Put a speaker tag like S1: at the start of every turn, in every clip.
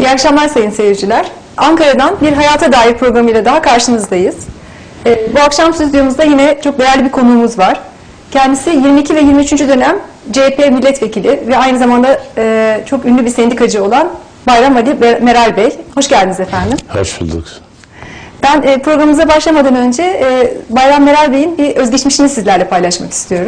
S1: İyi akşamlar sayın seyirciler. Ankara'dan bir hayata dair programıyla daha karşınızdayız. Bu akşam stüdyomuzda yine çok değerli bir konuğumuz var. Kendisi 22 ve 23. dönem CHP milletvekili ve aynı zamanda çok ünlü bir sendikacı olan Bayram Ali Meral Bey. Hoş geldiniz efendim.
S2: Hoş bulduk.
S1: Ben programımıza başlamadan önce Bayram Meral Bey'in bir özgeçmişini sizlerle paylaşmak istiyorum.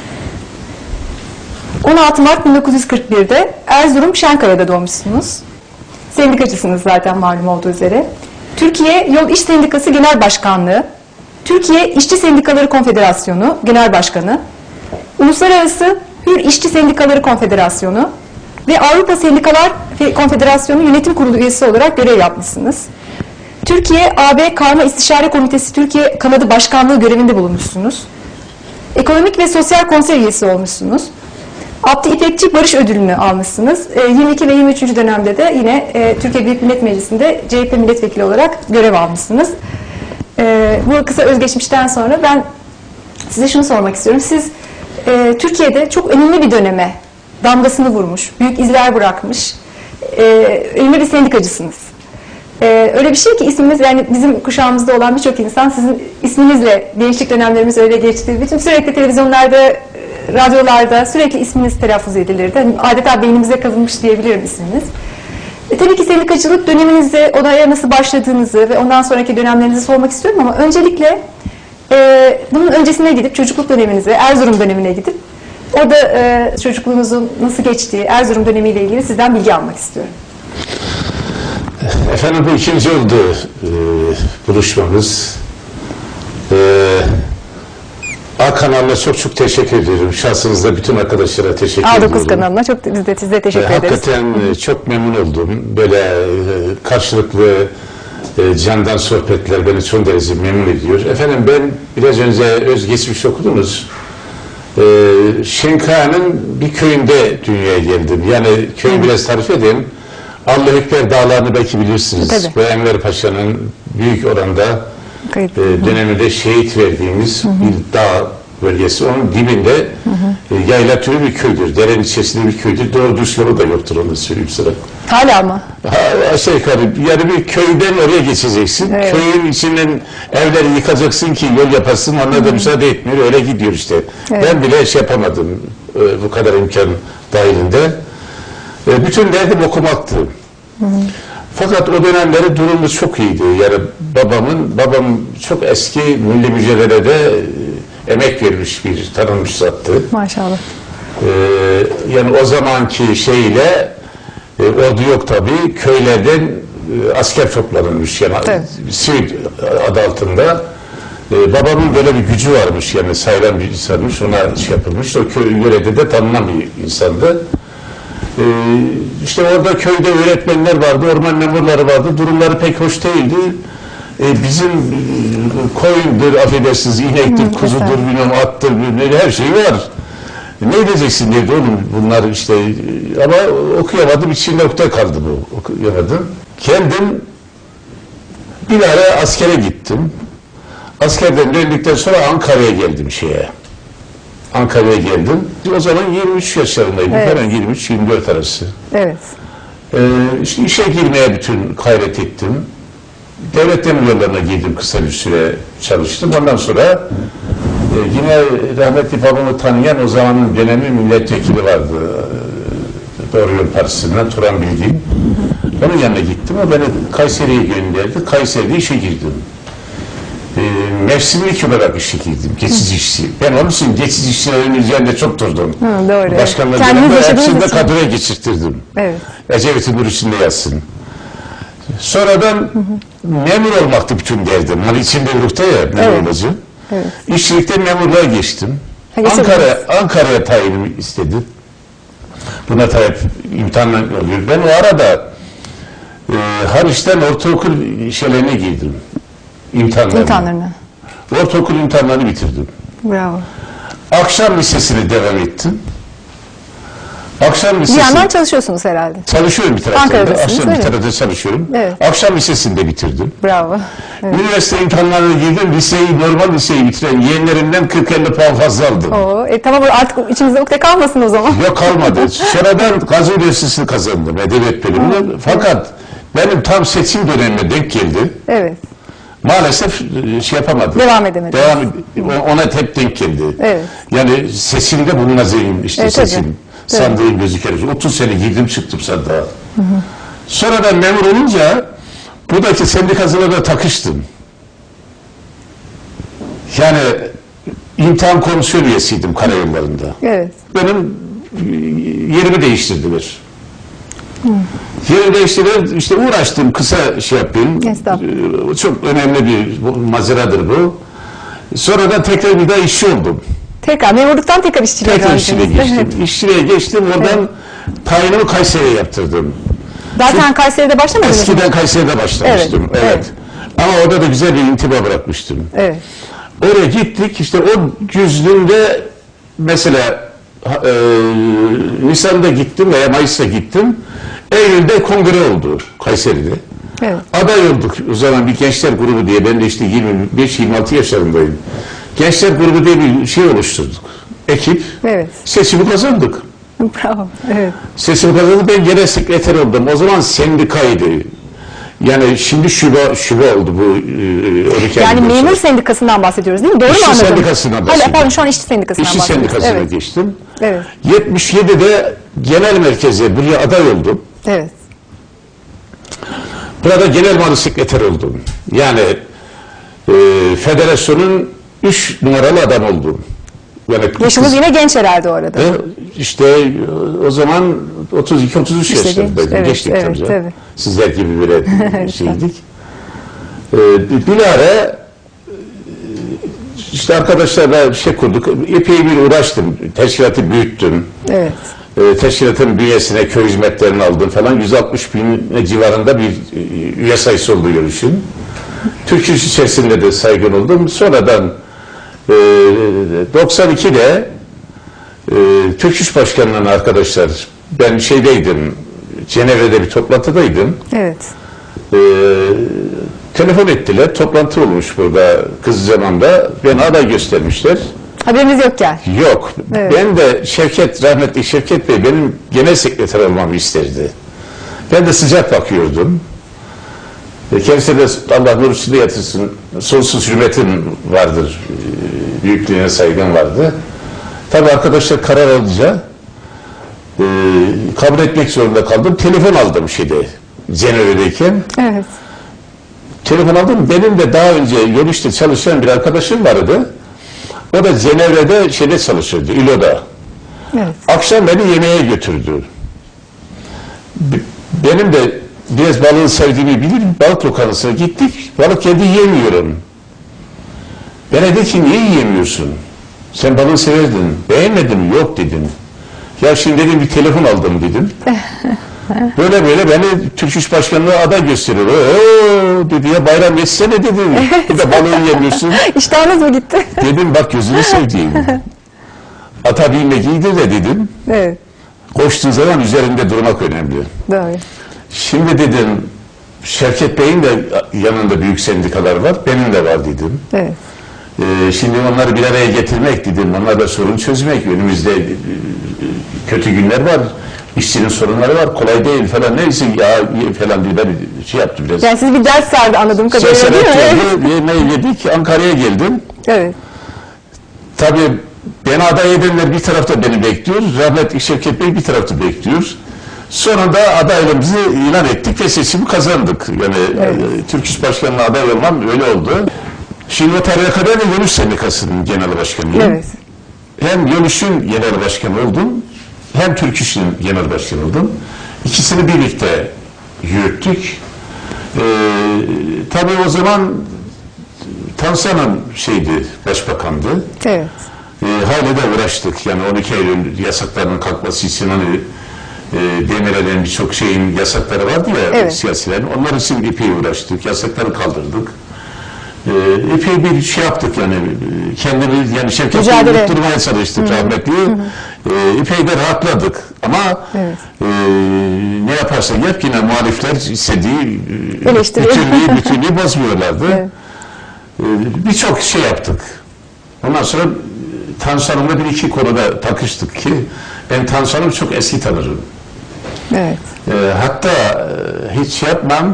S1: 16 Mart 1941'de Erzurum Şenkaya'da doğmuşsunuz. Sendikacısınız zaten malum olduğu üzere. Türkiye Yol İş Sendikası Genel Başkanlığı, Türkiye İşçi Sendikaları Konfederasyonu Genel Başkanı, Uluslararası Hür İşçi Sendikaları Konfederasyonu ve Avrupa Sendikalar Konfederasyonu Yönetim Kurulu üyesi olarak görev yapmışsınız. Türkiye AB Karma İstişare Komitesi Türkiye Kanadı Başkanlığı görevinde bulunmuşsunuz. Ekonomik ve Sosyal Konsey üyesi olmuşsunuz. Abdi İpekçi Barış Ödülünü almışsınız. 22 ve 23. dönemde de yine Türkiye Büyük Millet Meclisi'nde CHP milletvekili olarak görev almışsınız. Bu kısa özgeçmişten sonra ben size şunu sormak istiyorum. Siz Türkiye'de çok önemli bir döneme damgasını vurmuş, büyük izler bırakmış, önemli bir sendikacısınız. Öyle bir şey ki isminiz, yani bizim kuşağımızda olan birçok insan sizin isminizle gençlik dönemlerimiz öyle geçti. Bütün sürekli televizyonlarda, radyolarda sürekli isminiz telaffuz edilirdi. Yani adeta beynimize kazınmış diyebilirim isminiz. Tabii ki sendikacılık döneminizde olaya nasıl başladığınızı ve ondan sonraki dönemlerinizi sormak istiyorum ama öncelikle bunun öncesine gidip çocukluk döneminize, Erzurum dönemine gidip orada çocukluğunuzun nasıl geçtiği, Erzurum dönemiyle ilgili sizden bilgi almak istiyorum.
S2: Efendim bu ikinci oldu buluşmamız. A kanalına çok teşekkür ediyorum. Şahsınızda bütün arkadaşlara teşekkür ediyorum.
S1: A9 kanalına biz de size teşekkür ederiz.
S2: Hakikaten çok memnun oldum. Böyle karşılıklı candan sohbetler beni son derece memnun ediyor. Efendim ben biraz önce özgeçmiş okudunuz. Şenkaya'nın bir köyünde dünyaya geldim. Yani köyü biraz tarif edeyim. Allahüekber Dağları'nı belki bilirsiniz.
S1: Tabii.
S2: Ve Enver Paşa'nın büyük oranda döneminde şehit verdiğimiz bir dağ bölgesi. Onun dibinde yayla türü bir köydür. Derenin içerisinde bir köydür. Doğru düz yolu da yoktur, onu söyleyeyim sana.
S1: Hala mı?
S2: Aşağı yukarı. Yani bir köyden oraya geçeceksin. Evet. Köyün içinden evleri yıkacaksın ki yol yapasın. Onlar da müsaade etmiyor. Öyle gidiyor işte. Evet. Ben bile yapamadım bu kadar imkan dahilinde. Bütün derdim okumaktı. Fakat o dönemleri durumumuz çok iyiydi. Yani babam çok eski milli mücadelede emek vermiş bir tanınmış zattı.
S1: Maşallah.
S2: Yani o zamanki şeyle ordu yok tabii, köylerden asker toplanılmış. Yani Sivil adı altında. Babamın böyle bir gücü varmış, yani sayılan bir insanmış, ona şey yapılmış. O köy yörede de tanınan bir insandı. İşte orada köyde öğretmenler vardı, orman memurları vardı, durumları pek hoş değildi. Bizim koyundur, affedersiniz, inektir, kuzudur, bilmem, attır, bilmem, her şey var. Ne edeceksin dedi oğlum bunlar işte, ama okuyamadım, içinde nokta kaldı bu, okuyamadım. Kendim bir ara askere gittim. Askerden döndükten sonra Ankara'ya geldim Ankara'ya geldim. O zaman 23 yaşlarındaydım. Evet. Hemen 23-24 arası. Evet. İşte işe girmeye bütün gayret ettim. Devlet demiryorlarına girdim, kısa bir süre çalıştım. Ondan sonra yine rahmetli babamı tanıyan o zamanın dönemi milletvekili vardı. Doğru Yol Partisi'nden Turan Bilgin. Onun yanına gittim. O beni Kayseri'ye gönderdi. Kayseri'de işe girdim. Mevsimlik olarak işe girdim, geçici işçi. Ben onun için geçici işçilerin üzerinde çok durdum.
S1: Doğru.
S2: Başkanlarımda hepsinde kadroya geçirttirdim. Evet. Ecevit'in nur içinde yazsın. Sonradan memur olmaktı bütün derdim. Hani içinde ruhta ya memur olacağım. Evet. İşçilikten memurluğa geçtim. Ankara'ya tayin istedi. Buna tabi imtihanla oluyor. Ben o arada Haliç'ten ortaokul şeylerine girdim. İmtihanlarını. Ortaokul imtihanlarını bitirdim.
S1: Bravo.
S2: Akşam lisesine devam ettim. Akşam
S1: Bir
S2: lisesi.
S1: yandan çalışıyorsunuz herhalde.
S2: Çalışıyorum bir taraftan da.
S1: Ankara'dasınız,
S2: Akşam bir
S1: evet.
S2: tarafta çalışıyorum.
S1: Evet.
S2: Akşam lisesinde bitirdim.
S1: Bravo. Evet.
S2: Üniversite imtihanlarına girdim. Normal liseyi bitiren yeğenlerimden 40-50 puan fazla aldım.
S1: Tamam, artık içinizde ukde kalmasın o zaman.
S2: Yok, kalmadı. Sonradan Gazi Üniversitesi'ni kazandım. Edebiyat bölümünü. Fakat benim tam seçim dönemine denk geldi.
S1: Evet.
S2: Maalesef şey yapamadım.
S1: Devam edemedim.
S2: Ona hep denk geldi.
S1: Evet.
S2: Yani sesimde bulunacağım işte
S1: Evet,
S2: sesim.
S1: tabii.
S2: Sandığım gözüker. 30 sene girdim çıktım sandığa. Sonradan memur olunca buradaki sendikacılarla takıştım. Yani imtihan komisyon üyesiydim karayollarında.
S1: Evet.
S2: Benim yerimi değiştirdiler. Yerimi değiştirdiler, işte uğraştım, kısa şey yapayım. Çok önemli bir mazeradır bu. Sonradan tekrar bir daha işçi oldum.
S1: Tekrar memurluktan tekrar işçiliğe
S2: Tekrar işçiliğe geçtim.
S1: Evet.
S2: İşçiliğe geçtim, oradan tayinimi Kayseri'ye yaptırdım.
S1: Zaten Kayseri'de başlamadınız mı?
S2: Eskiden Kayseri'de başlamıştım. Evet. Ama orada da güzel bir intiba bırakmıştım.
S1: Evet.
S2: Oraya gittik, işte o güzlüğünde mesela Nisan'da gittim veya Mayıs'ta gittim. Eylül'de kongre oldu Kayseri'de.
S1: Evet.
S2: Aday olduk o zaman bir gençler grubu diye, ben de işte 25-26 yaşlarındayım. Gençler grubu diye bir şey oluşturduk. Ekip.
S1: Evet.
S2: Seçimi kazandık.
S1: Bravo. Evet.
S2: Seçimi kazandık, ben genel sekreter oldum. O zaman sendikaydı. Yani şimdi şube oldu bu.
S1: Yani memur sendikasından bahsediyoruz değil mi? Doğru mu anladım?
S2: İşçi sendikasından bahsediyorum.
S1: Pardon, şu an işçi sendikasından
S2: İşçi
S1: bahsediyoruz.
S2: sendikasına
S1: Evet.
S2: geçtim.
S1: Evet.
S2: 77'de genel merkeze buraya aday oldum.
S1: Evet.
S2: Burada genel mali sekreter oldum. Yani federasyonun 3 numaralı adam oldum. Yani
S1: Yaşınız yine genç herhalde o arada.
S2: İşte o zaman 32-33 yaşlarındaydım.
S1: Evet,
S2: Geçtik
S1: evet,
S2: tabii.
S1: tabii.
S2: Sizler gibi bir şeydik. Bilahare işte arkadaşlarla şey kurduk. Epey bir uğraştım. Teşkilatı büyüttüm.
S1: Evet.
S2: Teşkilatın bünyesine köy hizmetlerini aldım falan. 160 bin civarında bir üye sayısı oldu görüşün. Türk İş içerisinde de saygın oldum. Sonradan 92'de Türk İş Başkanı'nın arkadaşlar, ben şeydeydim, Cenevre'de bir toplantıdaydım.
S1: Evet.
S2: Telefon ettiler, toplantı olmuş burada Kızılcahamam'da. Beni aday göstermişler.
S1: Haberiniz yok yani.
S2: Yok.
S1: Evet.
S2: Ben de rahmetli Şevket Bey benim genel sekreter olmamı isterdi. Ben de sıcak bakıyordum. Kendisi de Allah nur içinde yatırsın, sonsuz hürmetim vardır, büyüklüğüne saygım vardı. Tabii arkadaşlar karar alınca kabul etmek zorunda kaldım. Telefon aldım Cenevre'deyken.
S1: Evet.
S2: Telefon aldım. Benim de daha önce Yoliş'te çalışan bir arkadaşım vardı. O da Cenevre'de çalışırdı, İLO'da.
S1: Evet.
S2: Akşam beni yemeğe götürdü. Benim de biraz balığı sevdiğimi bilir, balık lokantasına gittik. Balık yedi, yemiyorum. Bana dedi ki niye yiyemiyorsun? Sen balığı severdin. Beğenmedin mi? Yok dedim. Ya şimdi dedim bir telefon aldım dedim. Böyle beni Türk İş Başkanlığı aday gösteriyor. Oo dedi, ya bayram etsene dedim. Bir de balığı yemiyorsun.
S1: İştahınız mı gitti?
S2: Dedim bak gözünü sevdiğim. Ata binmek iyidir de dedim.
S1: Evet.
S2: Koştuğun zaman üzerinde durmak önemli.
S1: Doğru.
S2: Şimdi dedim Şevket Bey'in de yanında büyük sendikalar var. Benim de var dedim.
S1: Evet.
S2: Şimdi onları bir araya getirmek dedim. Onlarla sorun çözmek. Önümüzde kötü günler var. İşçinin sorunları var. Kolay değil falan. Neyse ya falan diye ben şey yaptım biraz.
S1: Yani siz bir ders sardı anladığım kadarıyla değil mi? Evet.
S2: Yemeği yedik. Ankara'ya geldim.
S1: Evet.
S2: Tabii beni aday edenler bir tarafta beni bekliyor. Rahmetli Şevket Bey bir tarafta bekliyor. Sonunda adaylığımızı ilan ettik ve seçimi kazandık. Yani
S1: evet.
S2: Türk İş Başkanı'na aday olmam öyle oldu. Şimdi o tarihe kadar da Yönüş Sendikası'nın genel başkanıyım.
S1: Evet.
S2: Hem Yönüş'ün genel başkanı oldum, hem Türk İş'in genel başkanı oldum. İkisini birlikte yürüttük. Tabii o zaman Tansu Hanım başbakandı.
S1: Evet.
S2: Hala da uğraştık. Yani 12 Eylül yasaklarının kalkması için hani Demirel'in birçok şeyin yasakları vardı ya,
S1: evet.
S2: siyasilerin. Onlar için epey uğraştık. Yasakları kaldırdık. epey bir şey yaptık yani kendimiz yani Şevket'i unutturmaya çalıştık rahmetli. Epey de rahatladık ama ne yaparsak yap yine muhalifler istediği bütünlüğü bozmuyorlardı. Evet. Birçok şey yaptık. Ondan sonra Tansu Hanım'la bir iki konuda takıştık ki ben Tansu Hanım'ı çok eski tanırım.
S1: Evet.
S2: Hatta hiç şey yapmam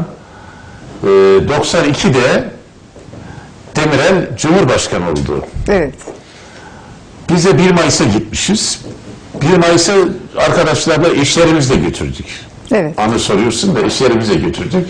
S2: 92'de Demirel Cumhurbaşkanı oldu.
S1: Evet.
S2: Biz de 1 Mayıs'a gitmişiz. 1 Mayıs'a arkadaşlarla eşlerimizle götürdük.
S1: Evet.
S2: Anı soruyorsun da eşlerimizle götürdük.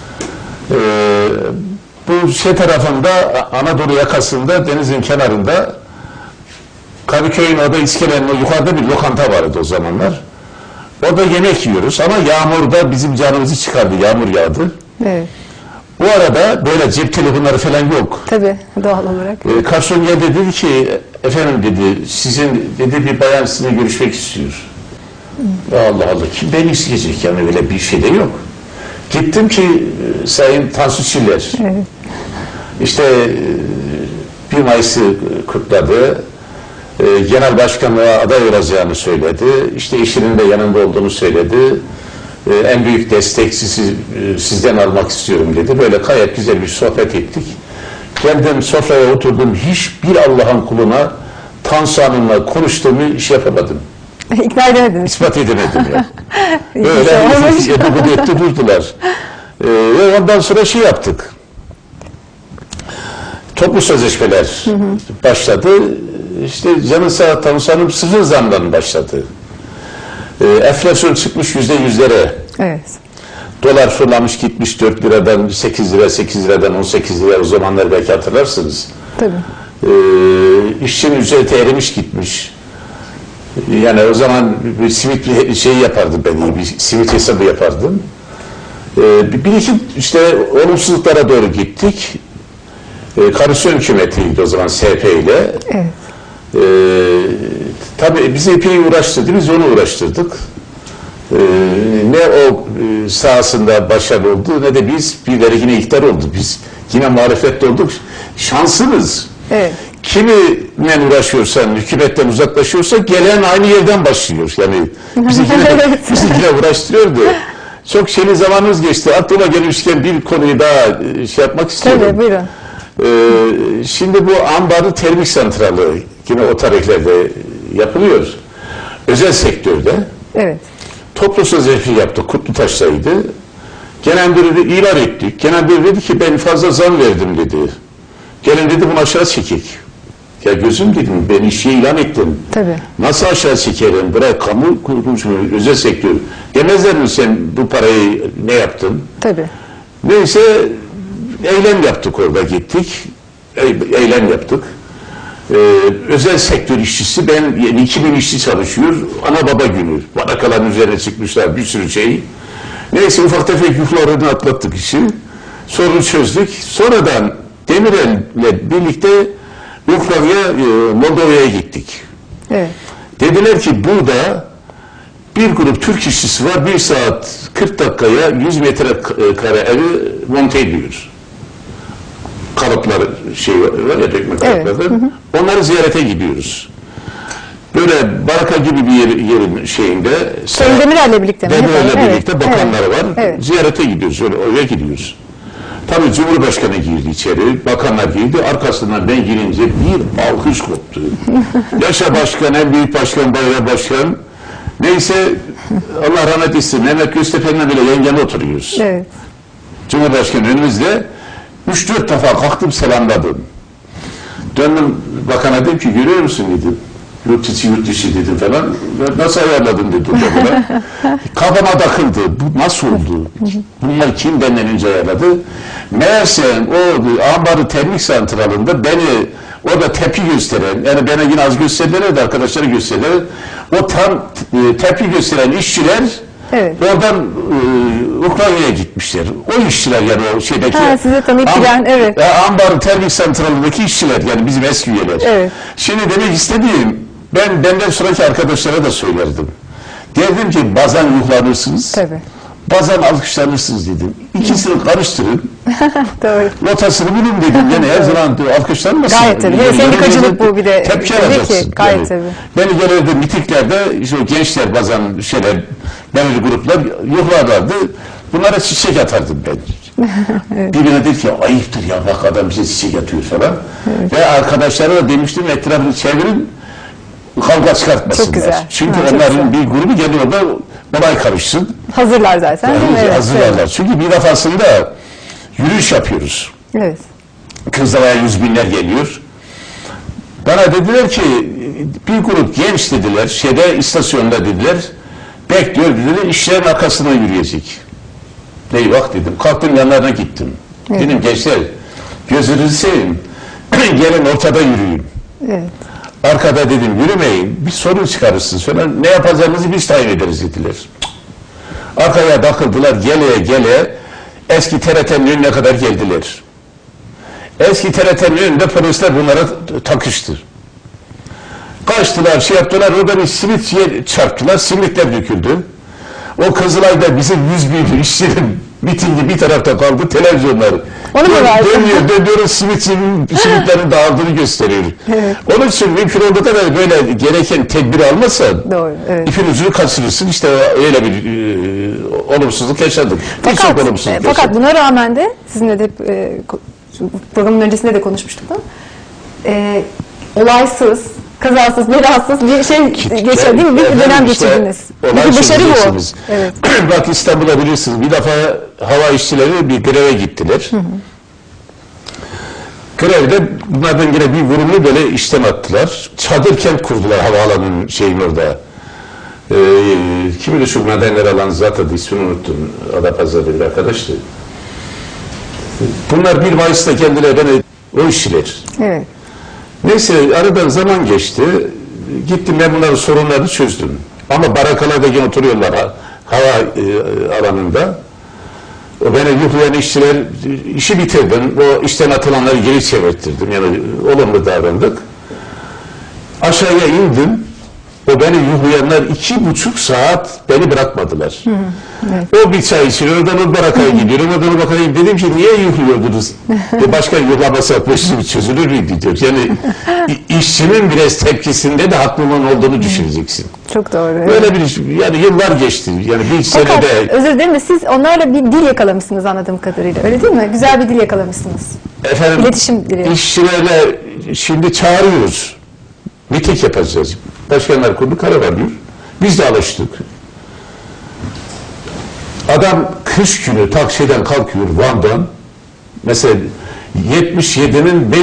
S2: Bu şey tarafında Anadolu yakasında denizin kenarında Kadıköy'ün orada iskelenin yukarıda bir lokanta vardı o zamanlar. Orada yemek yiyoruz ama yağmurda bizim canımızı çıkardı. Yağmur yağdı. Evet. Bu arada böyle cep telefonları falan yok.
S1: Tabii doğal olarak.
S2: Garson geldi dedi ki efendim dedi sizin dedi bir bayan sizinle görüşmek istiyor. Allah Allah kim beni isteyecek yani öyle bir şey de yok. Gittim ki Sayın Tansu Çiller. Evet. İşte 1 Mayıs'ı kutladı. Genel başkanlığa aday olacağını söyledi. İşte eşinin de yanında olduğunu söyledi. En büyük destek sizden almak istiyorum dedi. Böyle gayet güzel bir sohbet ettik. Geldim sofraya oturdum. Hiçbir Allah'ın kuluna Tansu Hanım'la konuştuğumu iş yapamadım.
S1: İkna edemediniz.
S2: İspat edemedim ya. Böyle etti durdular. Ve ondan sonra şey yaptık. Toplu sözleşmeler başladı. İşte canı sağ Tansu Hanım sıfır zamdan başladı. Enflasyon çıkmış %100'lere. Evet. Dolar fırlamış gitmiş 4 liradan 8 lira, 8 liradan 18 lira o zamanlar belki hatırlarsınız. Tabii. İşçinin ücreti erimiş gitmiş. Yani o zaman bir simit şey yapardım ben, bir simit hesabı yapardım. Bir iki işte olumsuzluklara doğru gittik. Koalisyon hükümetiydi o zaman SP ile. Evet. Tabii bizi epey uğraştırdı, biz onu uğraştırdık. Ne o sahasında başarılı oldu ne de biz birileri yine iktidar oldu. Biz yine muhalefette olduk. Şansımız. Evet. Kiminle uğraşıyorsan, hükümetten uzaklaşıyorsan gelen aynı yerden başlıyor. Yani bizimkine uğraştırıyordu. Çok şeyli zamanımız geçti. Aklıma gelmişken bir konuyu daha şey yapmak istiyorum.
S1: Tabii buyurun.
S2: Şimdi bu ambarı termik santralı yine o tarihlerde yapılıyor. Özel sektörde. Evet. Toplu sözleşme yaptık. Kutlutaş'taydı. Genel müdürü ilan ettik. Genel müdür dedi ki ben fazla zam verdim dedi. Gelin dedi bunu aşağı çekik. Ya gözüm dedim ben işi ilan ettim. Tabii. Nasıl aşağı çekerim? Bırak kamu kurulmuş mu? Özel sektör. Demezler mi sen bu parayı ne yaptın? Tabii. Neyse eylem yaptık orada gittik. Eylem yaptık. Özel sektör işçisi ben yani 2000 işçi çalışıyor. Ana baba günü. Barakaların üzerine çıkmışlar bir sürü şey. Neyse ufak tefek yuflarını atlattık işi. Sorunu çözdük. Sonradan Demirel'le birlikte Ukrayna'ya, Moldova'ya gittik. Evet. Dediler ki burada bir grup Türk işçisi var. 1 saat 40 dakikaya 100 metrekare evi monte ediyor. Kalıplar şey var ya dökme kalıpları. Evet. Onları ziyarete gidiyoruz. Böyle baraka gibi bir yerin şeyinde.
S1: Demirel'le birlikte mi?
S2: Demirel'le birlikte bakanları var. Evet. Ziyarete gidiyoruz. Oraya gidiyoruz. Tabii Cumhurbaşkanı girdi içeri, bakanlar girdi, arkasından ben girince bir alkış koptu. Yaşa başkan, en büyük başkan, bayrağı başkan. Neyse, Allah rahmet etsin, Mehmet Göztepe'nin bile yengeme oturuyoruz. Evet. Cumhurbaşkanı önümüzde 3-4 defa kalktım selamladım. Döndüm bakana dedim ki görüyor musun dedim. Yurt içi yurt dışı dedim falan. Nasıl ayarladın dedim. Kafama takıldı. Bu nasıl oldu? Bunlar kim benden önce ayarladı? Meğerse o ambarı termik santralında beni orada tepki gösteren, yani bana yine az gösterirler de arkadaşları gösterirler. O tam tepki gösteren işçiler evet. Oradan Ukrayna'ya gitmişler. O işçiler yani o şeydeki
S1: size tanıyıp bilen, evet.
S2: Ambar termik santralındaki işçiler yani bizim eski üyeler. Evet. Şimdi demek istediğim benden sonraki arkadaşlara da söylerdim. Derdim ki bazen yuhlanırsınız. Tabii. bazen alkışlanırsınız dedim. İkisini karıştırın.
S1: Doğru.
S2: Notasını bulun dedim. Yani her zaman alkışlanmasın.
S1: Gayet tabii.
S2: Yani
S1: Sendikacılık bu bir de.
S2: tepki
S1: Tabii
S2: alacaksın.
S1: ki. Gayet
S2: Yani.
S1: tabii.
S2: Beni gelirdi mitiklerde işte o gençler bazen belirli gruplar yuhlarlardı. Bunlara çiçek atardım ben. Evet. Birine dedi ki ayıptır ya bak adam bize çiçek atıyor falan. Evet. Ve arkadaşlara da demiştim etrafını çevirin kavga çıkartmasınlar.
S1: Çok güzel.
S2: Çünkü onların bir grubu geliyor da olay karışsın.
S1: Hazırlar zaten.
S2: Yani
S1: evet,
S2: hazırlarlar.
S1: evet.
S2: Çünkü bir defasında yürüyüş yapıyoruz.
S1: Evet.
S2: Kızılay'a 100 binler geliyor. Bana dediler ki bir grup genç dediler istasyonda dediler bekliyor dediler işlerin arkasına yürüyecek. Eyvah dedim. Kalktım yanlarına gittim. Evet. Dedim gençler gözünüzü seveyim. Gelin ortada yürüyün. Evet. Arkada dedim yürümeyin. Bir sorun çıkarırsınız falan. Ne yapacağımızı biz tayin ederiz dediler. Arkaya takıldılar gele eski TRT'nin önüne kadar geldiler. Eski TRT'nin önünde polisler bunlara takıştı. Kaçtılar yaptılar orada bir simit çarptılar. Simitler döküldü. O Kızılay'da bizim 100 bin işçinin mitingi bir tarafta kaldı, televizyonlar. Dönüyor, simitlerin dağıldığını gösteriyor. Evet. Onun için mümkün olduğu kadar böyle gereken tedbiri almazsan evet. İpin ucunu kaçırırsın. İşte öyle bir olumsuzluk yaşadık.
S1: Fakat buna rağmen de sizinle de programın öncesinde de konuşmuştuk da olaysız, kazasız, belasız bir şey geçiyor değil mi? Bir dönem geçirdiniz. Bir başarı bu. Evet.
S2: Bak İstanbul'a bilirsiniz. Bir defa hava işçileri bir greve gittiler. Hı hı. Grevde bunlardan yine bir vurumlu böyle işlem attılar. Çadır kent kurdular havaalanının orada. Kimi şu madenler alanı zaten ismini unuttum. Adapazarı'da bir arkadaştı. Bunlar 1 Mayıs'ta kendileri o işçiler. Evet. Neyse aradan zaman geçti. Gittim ben bunların sorunlarını çözdüm. Ama barakalarda oturuyorlar hava alanında. O beni yuhlayan işçiler işi bitirdim. O işten atılanları geri çevirttirdim. Yani olumlu davrandık. Aşağıya indim. O beni yuhlayanlar 2,5 saat beni bırakmadılar. Hı, evet. O bir çay içiyor, oradan o barakaya gidiyor, oradan o barakaya gidiyor. Dedim ki niye yuhluyordunuz? Başka yuhlamasak bu işimiz çözülür müydü diyor. Yani işçinin biraz tepkisinde de haklılığın olduğunu düşüneceksin.
S1: Çok doğru. Evet.
S2: Böyle bir yani yıllar geçti. Yani bir
S1: Fakat,
S2: senede...
S1: özür dilerim de siz onlarla bir dil yakalamışsınız anladığım kadarıyla. Öyle değil mi? Güzel bir dil yakalamışsınız.
S2: Efendim,
S1: İletişim dili.
S2: İşçilerle şimdi çağırıyoruz. Miting yapacağız. Başkanlar kurdu, karar alıyor. Biz de alıştık. Adam kış günü taksiden kalkıyor Van'dan. Mesela 77'nin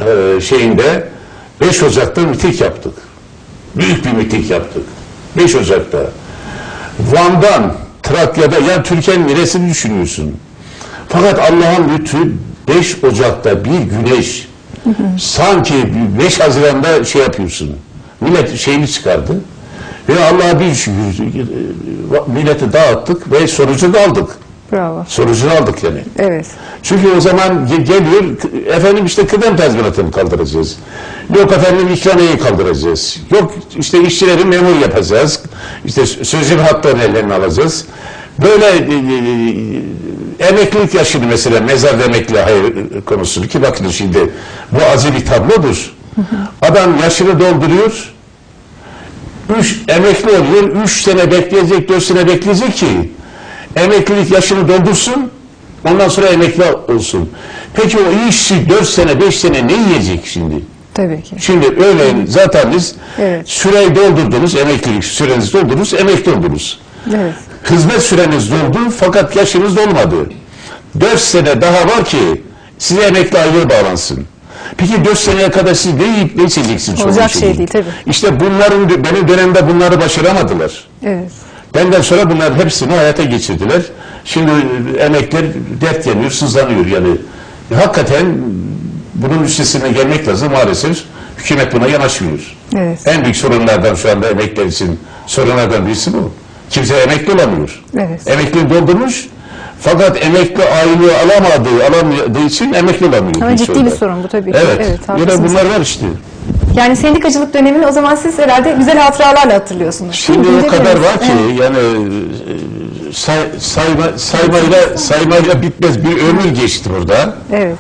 S2: 5 Ocak'ta miting yaptık. Büyük bir miting yaptık. 5 Ocak'ta. Van'dan Trakya'da yani Türkiye'nin neresini düşünüyorsun? Fakat Allah'ın lütfu 5 Ocak'ta bir güneş sanki 5 Haziran'da yapıyorsun. Millet şeyini çıkardı ve Allah'a bir şükür milleti dağıttık ve sonucunu aldık.
S1: Bravo.
S2: Sonucunu aldık yani.
S1: Evet.
S2: Çünkü o zaman geliyor efendim işte kıdem tazminatını kaldıracağız. Yok efendim ikramiyeyi kaldıracağız. Yok işte işçileri memur yapacağız. İşte sözcü haklarını ellerine alacağız. Böyle emeklilik yaşını mesela mezar emekli konusunu ki bakın şimdi bu acı bir tablodur. Adam yaşını dolduruyor, emekli oluyor, 3 sene bekleyecek, 4 sene bekleyecek ki emeklilik yaşını doldursun, ondan sonra emekli olsun. Peki o işçi 4 sene, 5 sene ne yiyecek şimdi?
S1: Tabii ki.
S2: Şimdi öyle zaten biz süreyi doldurdunuz, emeklilik sürenizi doldurdunuz, emekli oldunuz. Evet. Hizmet süreniz doldu fakat yaşınız dolmadı. 4 sene daha var ki size emekli aylığı bağlansın. Peki 4 seneye kadar siz ne yiyip ne içeceksiniz?
S1: Olacak şey değil tabii.
S2: İşte benim dönemde bunları başaramadılar. Evet. Benden sonra bunların hepsini hayata geçirdiler. Şimdi emekliler dert yanıyor, sızlanıyor yani. Hakikaten bunun üstesinden gelmek lazım maalesef. Hükümet buna yanaşmıyor. Evet. En büyük sorunlardan şu anda emekliler için sorunlardan birisi bu. Kimse emekli olamıyor. Evet. Emekli doldurmuş. Fakat emekli aylığı alamadığı için emekli olamıyor.
S1: Ama ciddi bir sorun bu tabii ki.
S2: Evet. Yine bunlar var işte.
S1: Yani sendikacılık dönemini o zaman siz herhalde güzel hatıralarla hatırlıyorsunuz.
S2: Şimdi o kadar var ki yani saymayla bitmez bir ömür geçti burada.
S1: Evet.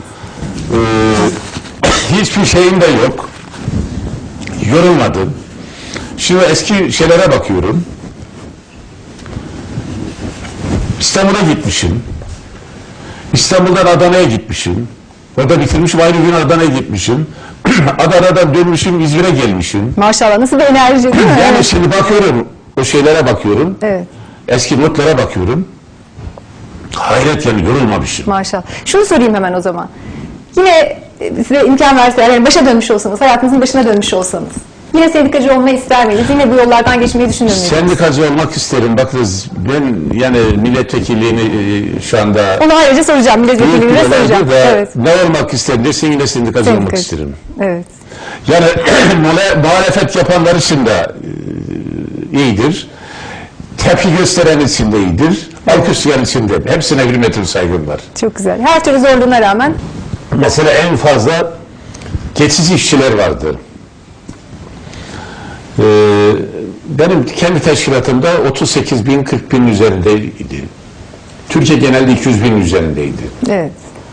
S2: Hiçbir şeyim de yok. Yorulmadım. Şimdi eski şeylere bakıyorum. İstanbul'a gitmişim. İstanbul'dan Adana'ya gitmişim. Orada bitirmişim, aynı gün Adana'ya gitmişim. Adana'dan dönmüşüm, İzmir'e gelmişim.
S1: Maşallah, nasıl bir enerji değil mi?
S2: Yani
S1: Evet.
S2: şimdi bakıyorum, o şeylere bakıyorum.
S1: Evet.
S2: Eski notlara bakıyorum. Hayret, yani yorulmamışım.
S1: Maşallah. Şunu sorayım hemen o zaman. Yine size imkan verseler, yani başa dönmüş olsanız, hayatınızın başına dönmüş olsanız, yine sendikacı olmayı ister miydiniz? Yine bu yollardan geçmeyi düşünür müydünüz?
S2: Sendikacı olmak isterim. Bakınız, ben yani milletvekilliğini şu anda
S1: Onu ayrıca soracağım. Milletvekilliğine
S2: büyük bir
S1: soracağım.
S2: olaydı da
S1: Evet.
S2: ne olmak isterim dersen yine sendikacı olmak
S1: Sendikacı.
S2: isterim.
S1: Evet.
S2: Yani muhalefet yapanlar için de iyidir. Tepki gösteren için de iyidir. Alkışlayan için de. Hepsine hürmetim, saygım var.
S1: Çok güzel. Her türlü zorluğuna rağmen.
S2: Mesela en fazla geçici işçiler vardı. Benim kendi teşkilatımda 38 bin, 40 bin üzerindeydi. Türkiye genelde 200 bin üzerindeydi.
S1: Evet.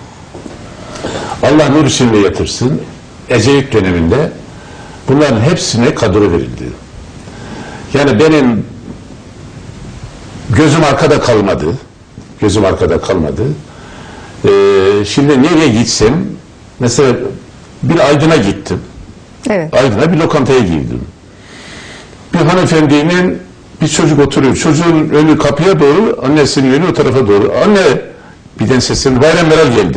S2: Allah nur içinde yatırsın. Ecevit döneminde bunların hepsine kadro verildi. Yani benim gözüm arkada kalmadı. Gözüm arkada kalmadı. Şimdi nereye gitsem, mesela bir Aydın'a gittim.
S1: Evet.
S2: Aydın'a bir lokantaya girdim. Bir hanımefendinin bir çocuk oturuyor. Çocuğun önü kapıya doğru, annesinin önü o tarafa doğru. Anne, birden seslendi. Bayram Meral geldi.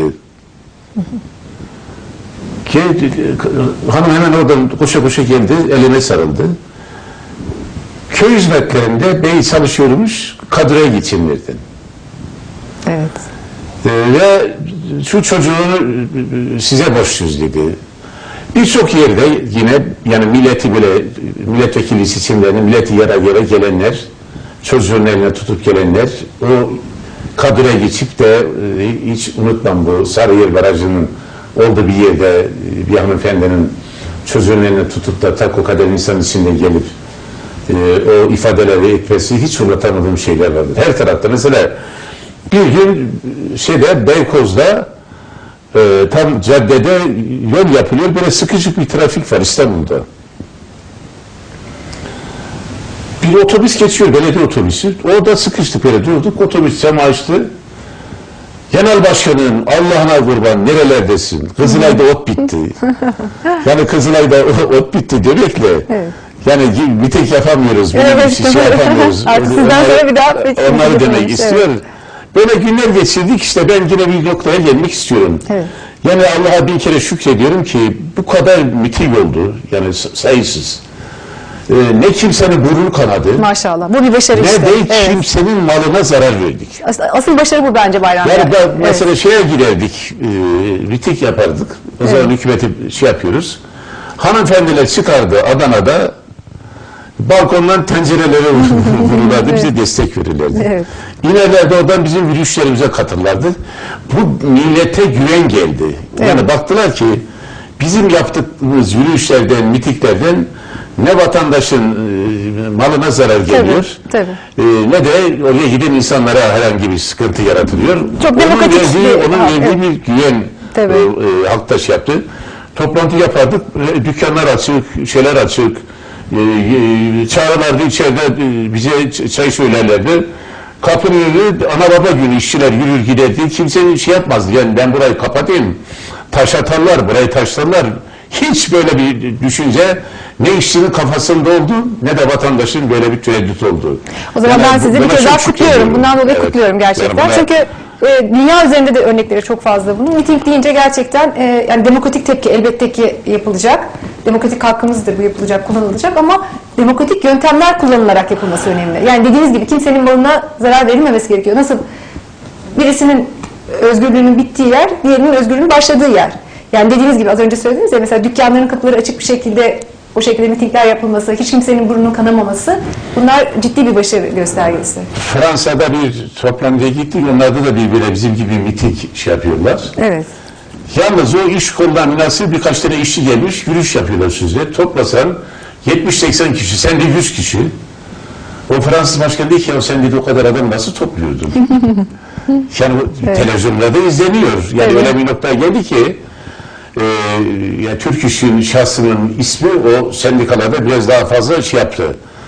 S2: Hanım hemen oradan koşa koşa geldi, elime sarıldı. Köy hizmetlerinde bey çalışıyormuş, kadroya geçinirdi.
S1: Evet.
S2: Ve şu çocuğunu size borçluyuz dedi. Birçok yerde yine, yani milleti bile, milletvekili seçimlerinde milleti yara gelenler, çocuğun eline tutup gelenler, o kadroya geçip de hiç unutmam, bu Sarıyer Barajı'nın olduğu bir yerde bir hanımefendinin çocuğun eline tutup da tak o kadar insan içinde gelip o ifadeleri etmesi, hiç unutamadığım şeyler vardır. Her tarafta mesela bir gün Beykoz'da tam caddede yol yapılıyor, böyle sıkışık bir trafik var İstanbul'da. Bir otobüs geçiyor, belediye otobüsü. Orada sıkıştık, böyle durduk, otobüs camı açtı. Genel başkanım, Allah'ına kurban, nerelerdesin? Kızılay'da ot bitti. Yani Kızılay'da ot bitti demekle. Evet. Yani bir tek yapamıyoruz, bir şey yapamıyoruz.
S1: Artık sizden sonra bir daha
S2: onları demek istiyorum. Evet. Böyle günler geçirdik, işte ben yine bir noktaya gelmek istiyorum. Evet. Yani Allah'a bin kere şükrediyorum ki bu kadar miting oldu, yani sayısız. Ne kimsenin burnu kanadı.
S1: Maşallah, bu bir başarı işte.
S2: Ne de kimsenin malına zarar verdik.
S1: Asıl başarı bu bence Bayram.
S2: Yani mesela şeye giderdik, miting yapardık. O zaman hükümeti yapıyoruz. Hanımefendiler çıkardı Adana'da, balkondan tencereleri vururlardı, bize destek verirlerdi. Evet. İnerlerdi, oradan bizim yürüyüşlerimize katırlardı. Bu millete güven geldi. Yani baktılar ki bizim yaptığımız yürüyüşlerden, mitiklerden ne vatandaşın malına zarar geliyor, ne de oraya giden insanlara herhangi bir sıkıntı yaratılıyor.
S1: Çok demokratik.
S2: Onun verdiği bir güven halktaş yaptı. Toplantı yapardık, dükkanlar açık, şeyler açık. Çağırırlardı, içeride bize çay söylerlerdi. Kapının önü ana baba günü, işçiler yürür giderdi. Kimse şey yapmazdı. Yani ben burayı kapatayım, taş atarlar, burayı taşlarlar. Hiç böyle bir düşünce ne işçinin kafasında oldu, ne de vatandaşın böyle bir tereddüt oldu.
S1: O zaman ben sizi bir kez daha kutluyorum. Bundan dolayı kutluyorum gerçekten. Çünkü dünya üzerinde de örnekleri çok fazla bunun. Miting deyince gerçekten yani demokratik tepki elbette ki yapılacak. Demokratik hakkımızdır, bu yapılacak, kullanılacak ama demokratik yöntemler kullanılarak yapılması önemli. Yani dediğiniz gibi kimsenin malına zarar verilmemesi gerekiyor. Nasıl birisinin özgürlüğünün bittiği yer, diğerinin özgürlüğünün başladığı yer. Yani dediğiniz gibi az önce söylediniz ya, mesela dükkanların kapıları açık bir şekilde o şekilde mitingler yapılması, hiç kimsenin burnunun kanamaması, bunlar ciddi bir başarı göstergesi.
S2: Fransa'da bir toplantıya gittik, onlarda da birbirine bizim gibi miting yapıyorlar.
S1: Evet.
S2: Yalnız o iş koluna münasır birkaç tane işçi gelmiş, yürüyüş yapıyorlar sözde. Toplasan 70-80 kişi, sen de 100 kişi. O Fransız başkan dedi ki ya sen dedi o kadar adam nasıl topluyordun? Yani
S1: Evet.
S2: televizyonlarda izleniyor. Yani
S1: Evet.
S2: öyle bir noktaya geldi ki yani Türk İş'in şahsının ismi o sendikalarda biraz daha fazla şey yaptı.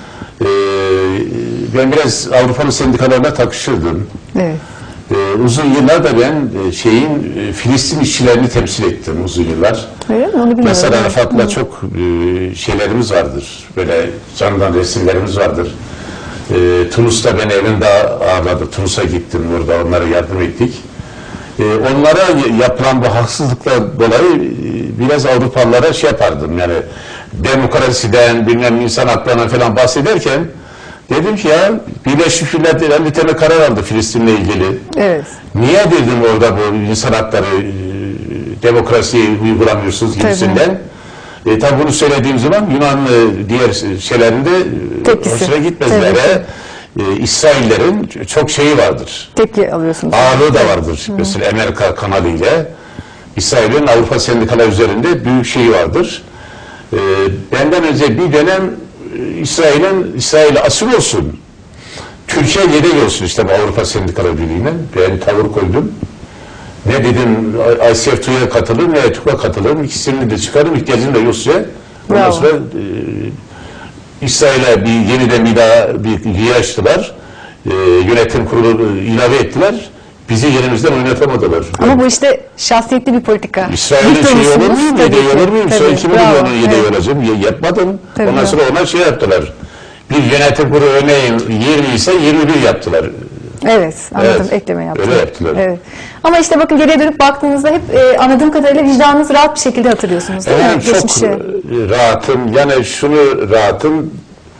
S2: Ben biraz Avrupalı sendikalarla takışırdım.
S1: Evet.
S2: Uzun yıllar da ben Filistin işçilerini temsil ettim uzun yıllar.
S1: Öyle mi? Onu bilmiyorum.
S2: Mesela
S1: Evet.
S2: Arafat'la çok şeylerimiz vardır. Böyle candan resimlerimiz vardır. Tunus'ta ben evimde ağırladım. Tunus'a gittim orada onlara yardım ettik. Onlara yapılan bu haksızlıkla dolayı biraz Avrupalılara şey yapardım. Yani demokrasiden bilmem insan haklarından falan bahsederken dedim ki ya Birleşmiş Milletler 50 tane karar aldı Filistin'le ilgili.
S1: Evet.
S2: Niye dedim orada bu insan hakları demokrasiyi uygulamıyorsunuz gibisinden. Tabi bunu söylediğim zaman Yunan diğer şeylerinde
S1: Tepkisi.
S2: hoşuna gitmezler
S1: Evet.
S2: ve İsraillerin çok şeyi vardır.
S1: Tepki alıyorsunuz.
S2: Ağırlığı da vardır. Mesela Amerika kanalıyla İsrail'in Avrupa sendikalar üzerinde büyük şeyi vardır. Benden önce bir dönem İsrail'e asıl olsun. Türkiye yedek olsun işte bu Avrupa Sendikalar Birliği'ne. Ben tavır koydum. Ne dedim ICF2'ya katılırım ne TÜK'e katılırım. İkisini de çıkarım. İhtiyacım da yoksa. Ondan
S1: Bravo.
S2: sonra İsrail'e yeniden bir daha bir üye açtılar. Yönetim kurulu ilave ettiler. Bizi yerimizden oynatamadılar.
S1: Ama bu işte şahsiyetli bir politika.
S2: İsrail'in şeyi olur muyum?
S1: Tabii
S2: Yedeği
S1: ki.
S2: olur muyum?
S1: Tabii.
S2: Sonra kimi
S1: Bravo.
S2: onun yedeği
S1: Evet.
S2: olacağım? Yapmadım.
S1: Tabii,
S2: Ondan
S1: bravo.
S2: sonra ona şey yaptılar. Bir yönetim kurulu örneğin 20 ise 21 yaptılar.
S1: Evet, anladım.
S2: Evet,
S1: Ekleme yaptım.
S2: öyle yaptılar.
S1: Evet. Ama işte bakın geriye dönüp baktığınızda hep anladığım kadarıyla vicdanınız rahat bir şekilde hatırlıyorsunuz değil mi?
S2: Çok
S1: Geçmişi.
S2: rahatım. Yani şunu rahatım.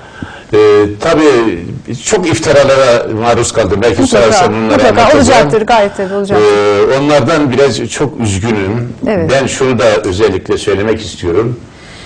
S2: Tabii çok iftiralara maruz kaldım. Belki sorarsan onları
S1: Mutlaka
S2: anlatacağım.
S1: olacaktır. Gayet tabii olacaktır.
S2: Onlardan biraz çok üzgünüm.
S1: Evet.
S2: Ben şunu da özellikle söylemek istiyorum.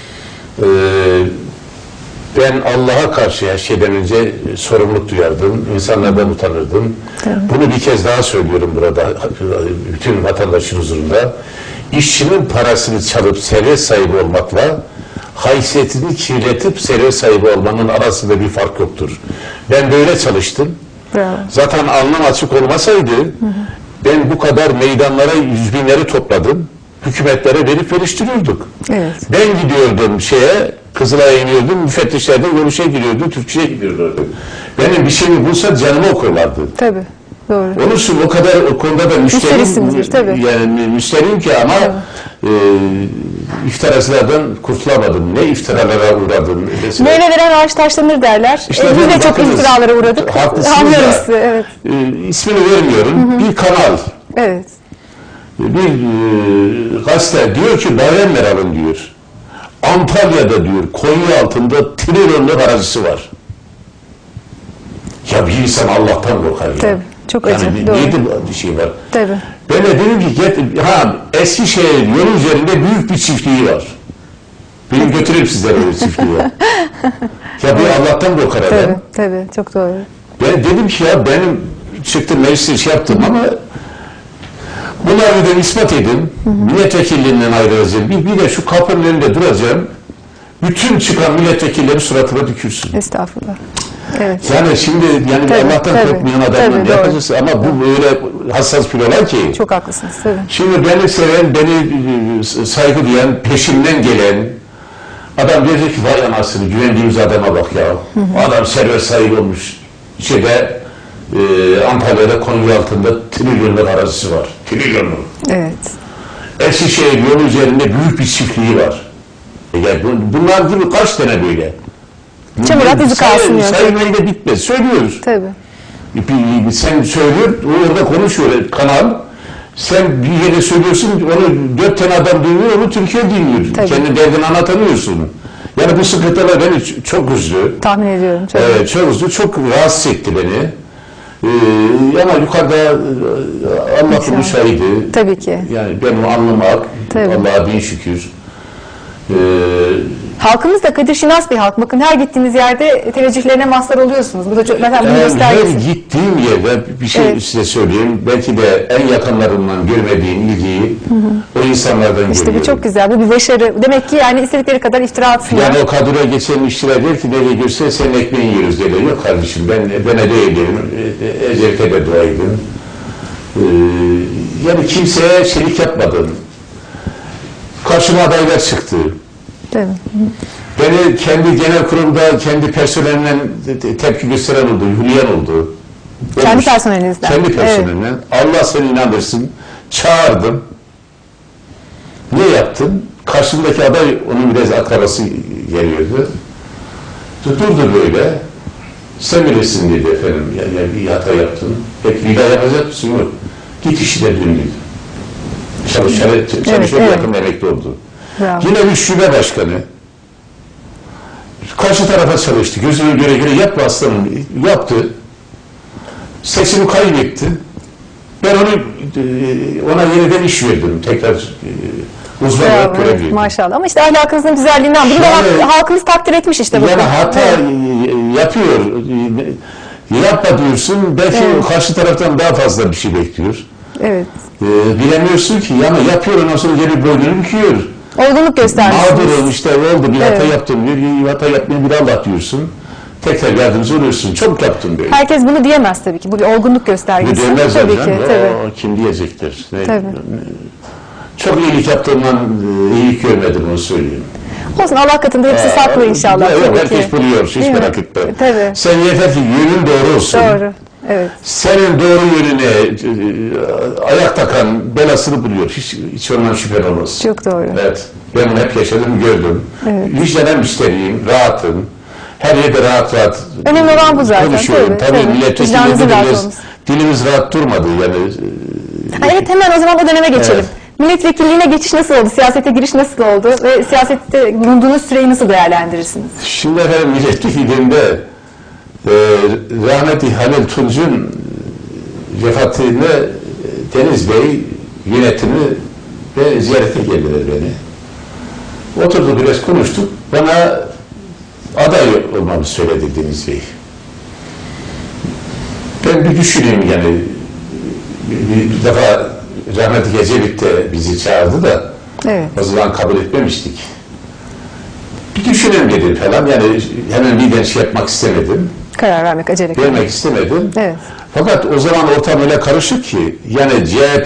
S2: Ben Allah'a karşı her şeyden önce sorumluluk duyardım. İnsanlardan utanırdım.
S1: Tabii.
S2: Bunu bir kez daha söylüyorum burada. Bütün vatandaşın huzurunda. İşçinin parasını çalıp servet sahibi olmakla haysiyetini kirletip servet sahibi olmanın arasında bir fark yoktur. Ben böyle çalıştım.
S1: Bravo.
S2: Zaten alnım açık olmasaydı ben bu kadar meydanlara yüz binleri topladım. Hükümetlere verip veriştiriyorduk.
S1: Evet.
S2: Ben gidiyordum Kızılay'a iniyordum, müfettişlerden görüşe giriyordum, Türkçe'ye gidiyordu. Benim bir şeyimi bulsa canımı okurlardı.
S1: Tabii. Doğru.
S2: Onun için o kadar o konuda da
S1: Müşterisinizdir, tabii.
S2: yani müşteriyim ki ama iftiracılardan kurtulamadım. Ne iftiralara uğradım. Mesela.
S1: Meyve veren ağaç taşlanır derler.
S2: İşte
S1: Biz de çok
S2: bakınız,
S1: iftiralara uğradık.
S2: haklısınız
S1: Anlıyorum
S2: da,
S1: sizi. Evet.
S2: İsmini vermiyorum. Bir kanal,
S1: Evet.
S2: bir gazete diyor ki Bayram Meral'ın diyor. Antalya'da diyor Konya altında trilyonluk arazisi var. Ya bir insan Allah'tan korkar ya.
S1: Tabii. Çok acı.
S2: Yani
S1: Doğru.
S2: neydi bir şey var.
S1: Tabii.
S2: Ben de dedim ki Eskişehir yol üzerinde büyük bir çiftliği var. Benim götüreyim sizlere o çiftliği. Ya bir Allah'tan korkar adam.
S1: Tabii. Tabii. Çok doğru.
S2: Ben dedim ki ya benim çıktım mecliste şey yaptım ama bunları dedim ispat edin. Milletvekilliğinden ayrılacağım. Bir de şu kapının önünde duracağım. Bütün çıkan milletvekilleri suratına tükürsün.
S1: Estağfurullah. Evet.
S2: Yani şimdi
S1: Tabii,
S2: Allah'tan
S1: tabii.
S2: korkmayan adamın
S1: Tabii,
S2: ne
S1: doğru.
S2: yapacağız? Ama bu böyle hassas bir olay ki.
S1: Çok haklısınız. Tabii.
S2: Şimdi beni seven, beni saygı duyan, peşimden gelen adam diyecek ki vay anasını güvendiğimiz adama bak ya. Adam servet sahibi olmuş. Antalya'da Konya altında trilyonluk arazisi var. Trilyonluk.
S1: Evet.
S2: Eskişehir yolu üzerinde büyük bir çiftliği var. Yani bunlar gibi kaç tane böyle?
S1: Çamurat izi kalsın yani.
S2: Saymayla bitmez. Söylüyoruz.
S1: Tabii.
S2: Sen söylüyor, orada konuşuyor kanal. Sen bir yere söylüyorsun, onu 4 tane adam dinliyor, onu Türkiye dinliyor.
S1: Tabii.
S2: Kendi derdini anlatamıyorsun. Yani bu sıkıntılar beni çok üzdü.
S1: Tahmin ediyorum. Çok.
S2: Evet, çok üzdü, çok rahatsız etti beni. Ama yukarıda Allah bunu şahidi.
S1: Tabii ki.
S2: Yani ben o anlamak,
S1: Tabii.
S2: Allah'a bin şükür.
S1: Halkımız da Kadir Şinas bir halk. Bakın her gittiğiniz yerde teveccühlerine mazhar oluyorsunuz. Bu da çok zaten bunun
S2: Her
S1: göstergesi.
S2: gittiğim yerde bir şey
S1: Evet.
S2: size söyleyeyim. Belki de en yakınlarından görmediğim ilgiyi o insanlardan
S1: İşte
S2: görüyorum.
S1: bu çok güzel. Bu bir başarı. Demek ki yani istedikleri kadar iftira atsınlar.
S2: Yani o kadroya geçen işçiler der ki nereye görse senin ekmeğini yiyoruz derler. Yok kardeşim ben de değilim. Ecevit'e de duaydım. Yani kimseye şerik yapmadım. Karşıma adaylar çıktı.
S1: Değil mi?
S2: Beni kendi genel kurumda kendi personelinden tepki gösteren oldu, hülyan oldu.
S1: Kendi
S2: Olmuş.
S1: personelinizden.
S2: Kendi personelinden. Allah seni inandırsın. Çağırdım. Ne yaptım? Karşımdaki aday onun biraz akrabası geliyordu. Durdu böyle. Sen bilirsin dedi efendim. Yani bir hata yaptın. Peki bir daha yapacak mısın? Yok. Git işine dön dedi. Çalışıyor yakın emekli oldu.
S1: Bravo.
S2: Yine bir şube başkanı. Karşı tarafa çalıştı. Gözünü göre göre yapma aslanım. Yaptı. Seçimi kaybetti. Ben ona yeniden iş verdim. Tekrar uzman olarak görebildim.
S1: Maşallah. Ama işte ahlakınızın güzelliğinden bunu da halkımız takdir etmiş işte.
S2: Yani
S1: bakın.
S2: hata yapıyor. Yapma diyorsun. Belki karşı taraftan daha fazla bir şey bekliyor.
S1: Evet.
S2: Bilemiyorsun ki. Yani yapıyor ondan sonra gelip boynunu büküyor.
S1: Olgunluk göstermişsiniz.
S2: Mağdurum işte oldu bir hata yaptım diyor. Bir hata yapmaya bir Allah diyorsun. Tekrar yardımcı oluyorsun. Çok yaptım böyle.
S1: Herkes bunu diyemez tabii ki. Bu bir olgunluk göstergesi.
S2: Bu demez
S1: tabii
S2: zaten.
S1: ki. Tabii.
S2: Kim diyecektir?
S1: Tabii.
S2: Çok iyilik yaptığımdan iyilik görmedim onu söyleyeyim.
S1: Olsun Allah katında hepsi saklı inşallah.
S2: Yok
S1: tabii
S2: herkes
S1: ki.
S2: buluyor. Hiç
S1: Değil mi?
S2: merak etme.
S1: Tabii.
S2: Sen yeter ki yönün doğru olsun.
S1: Doğru. Evet.
S2: Senin doğru yönüne ayak takan belasını buluyor. Hiç ondan şüphen olmaz.
S1: Çok doğru.
S2: Evet. Ben bunu hep yaşadım, gördüm.
S1: Evet.
S2: Vicdanen müşteriyim, rahatım. Her yerde rahat
S1: Önemli olan bu zaten.
S2: konuşuyorum. Tabii
S1: Vicdanınızın
S2: milletvekillerinde
S1: rahat
S2: biraz
S1: olması.
S2: dilimiz rahat durmadı. Yani,
S1: Ha, evet hemen o zaman o döneme geçelim.
S2: Evet.
S1: Milletvekilliğine geçiş nasıl oldu? Siyasete giriş nasıl oldu? Ve siyasette bulunduğunuz süreyi nasıl değerlendirirsiniz?
S2: Şimdi efendim milletvekilliğinde rahmetli Halil Tunç'un vefatıyla Deniz Bey yönetimi ve ziyarete geldiler beni. Oturduk biraz konuştuk. Bana aday olmamı söyledi Deniz Bey. Ben bir düşüneyim yani. Bir defa rahmetli Ecevit de bizi çağırdı da
S1: Evet.
S2: o zaman kabul etmemiştik. Bir düşünelim dedim falan. Yani hemen birden şey yapmak istemedim.
S1: Karar vermek acele.
S2: Vermek istemedim.
S1: Evet.
S2: Fakat o zaman ortam öyle karışık ki yani CHP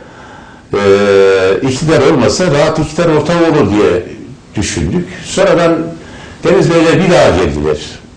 S2: iktidar olmasa rahat iktidar ortağı olur diye düşündük. Sonradan Deniz Bey'le bir daha geldiler.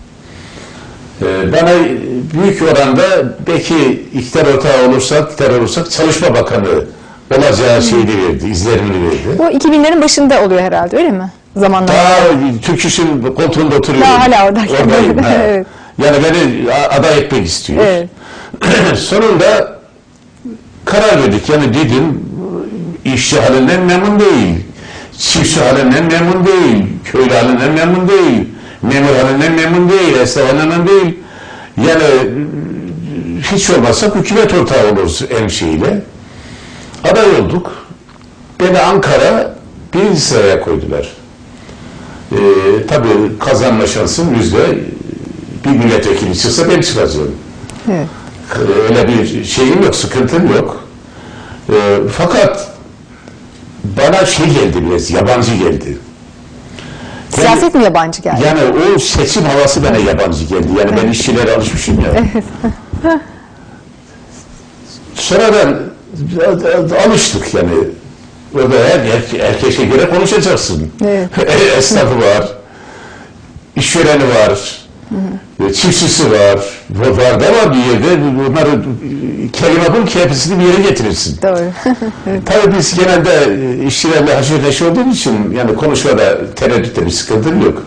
S2: Bana büyük oranda belki iktidar ortağı olursak Çalışma Bakanı olacağı şeyini verdi, izlerini verdi.
S1: Bu 2000'lerin başında oluyor herhalde öyle mi? Zamanlar.
S2: Daha Türk İş'in koltuğunda oturuyorum.
S1: Daha hala oradayken.
S2: Oradayım. Ha.
S1: Evet.
S2: Yani beni aday etmek istiyor.
S1: Evet.
S2: Sonunda karar verdik. Yani dedim işçi halinden memnun değil. Çiftçi halinden memnun değil. Köylü halinden memnun değil. Memur halinden memnun değil. Esnaf halinden memnun değil. Yani hiç olmazsa hükümet ortağı oluruz en şeyle. Aday olduk. Beni Ankara birinci sıraya koydular. Tabii kazanma şansım bir milletvekili çıksa ben çıkacağım.
S1: Evet.
S2: Öyle bir şeyim yok, sıkıntım yok. Fakat bana şey geldi biraz, yabancı geldi.
S1: Siyaset mi yabancı geldi?
S2: Yani o seçim havası bana yabancı geldi. Yani ben işçilere alışmışım ya. Sonradan alıştık yani. Orada herkese göre konuşacaksın.
S1: Evet.
S2: Esnafı var, işvereni var, çiftçisi var, var da var bir yerde. Bunları kelime bul ki hepsini bir yere getirirsin.
S1: Doğru.
S2: Tabii biz genelde işçilerle haşır neşir olduğum için yani konuşmada tereddütte bir sıkıntım yok.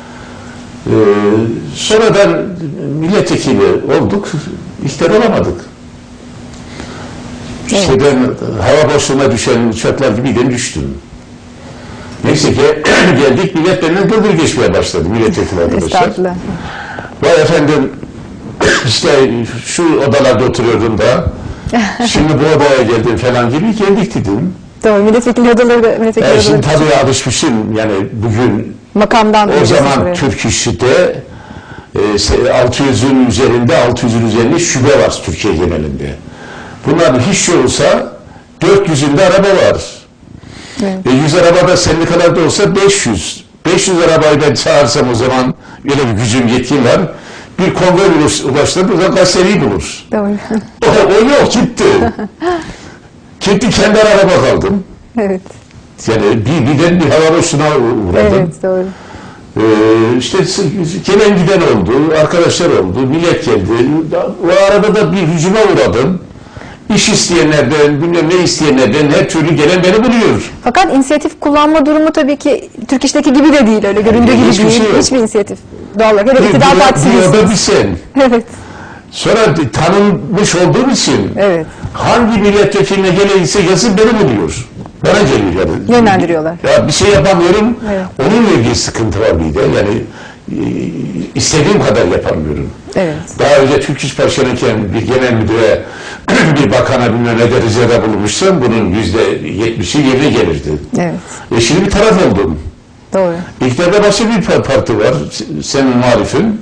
S2: Sonradan milletvekili olduk, iktidar olamadık.
S1: Evet.
S2: Şeyden, hava boşluğuna düşen uçaklar gibiyden düştüm. Neyse ki geldik, millet benden gırgır geçmeye başladı, milletvekili arkadaşlar.
S1: Estağfurullah.
S2: Vay efendim, işte şu odalarda oturuyordum da, şimdi bu odaya geldim falan gibi geldik dedim.
S1: Doğru. Milletvekili odaları da
S2: Şimdi tabii alışmışım, yani bugün
S1: Makamdan
S2: o zaman
S1: buraya.
S2: Türk İş'te 600'ün üzerinde şube var Türkiye genelinde. Bunların hiç yoksa 400'ünde araba var.
S1: Evet.
S2: 100 araba da sendikalarda olsa 500. 500 arabayı ben çağırsam o zaman öyle bir gücüm, yetkim var. Bir konvoy ulaştırır, o zaman gazeteliği bulur.
S1: Doğru.
S2: O yok, gitti. Gitti, kendi araba kaldım.
S1: Evet.
S2: Yani birden bir hava boşluğuna uğradım.
S1: Evet, doğru.
S2: İşte gelen giden oldu, arkadaşlar oldu, millet geldi. O arabada bir hücuma uğradım. İş isteyenlerden, bilmem ne isteyenlerden her türlü gelen beni buluyor.
S1: Fakat inisiyatif kullanma durumu tabii ki Türk İş'teki gibi de değil, öyle göründüğü gibi
S2: hiçbir
S1: değil.
S2: şey yok.
S1: Hiçbir inisiyatif. Doğal olarak. Hele iktidar partisi
S2: Bir
S1: değilsiniz.
S2: bir sen.
S1: Evet.
S2: Sonra tanınmış olduğum için
S1: Evet.
S2: hangi milletvekiline gelirse yazın beni buluyor. Bana geliyor yani.
S1: Yönlendiriyorlar.
S2: Ya bir şey yapamıyorum.
S1: Evet.
S2: Onunla ilgili sıkıntı var bir de. Yani istediğim kadar yapamıyorum.
S1: Evet.
S2: Daha önce Türk İş Başkanı'yken bir genel müdüre, bir bakana bilmem ne de ricada bulunmuşsam bunun %70'i yerine gelirdi.
S1: Evet.
S2: Şimdi bir taraf oldum.
S1: Doğru.
S2: İktidarda başka bir parti var, senin muhalifin.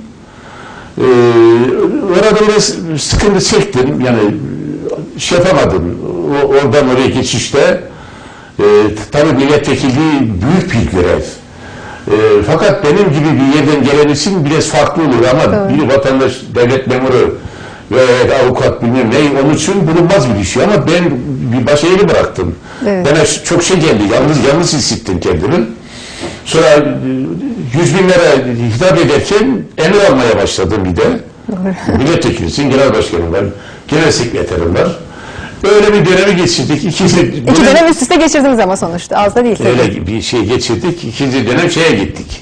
S2: Orada biraz sıkıntı çektim, yani şey yapamadım. Oradan oraya geçişte tabii milletvekilliği büyük bir görev. Fakat benim gibi bir yerden gelen için biraz farklı olur ama
S1: doğru.
S2: bir vatandaş, devlet memuru ve avukat bilmem ne, onun için bulunmaz bir iş. Ama ben bir başa yeri bıraktım.
S1: Evet.
S2: Bana çok şey geldi, yalnız hissettim kendimi. Sonra 100 binlere hitap ederken emir almaya başladım bir de. Milletvekilisin, genel başkanım var, genel sekreterim var. Öyle bir dönemi geçirdik.
S1: İki dönem üst üste geçirdiniz ama sonuçta. Az da değil.
S2: Öyle bir şey geçirdik. İkinci dönem şeye gittik.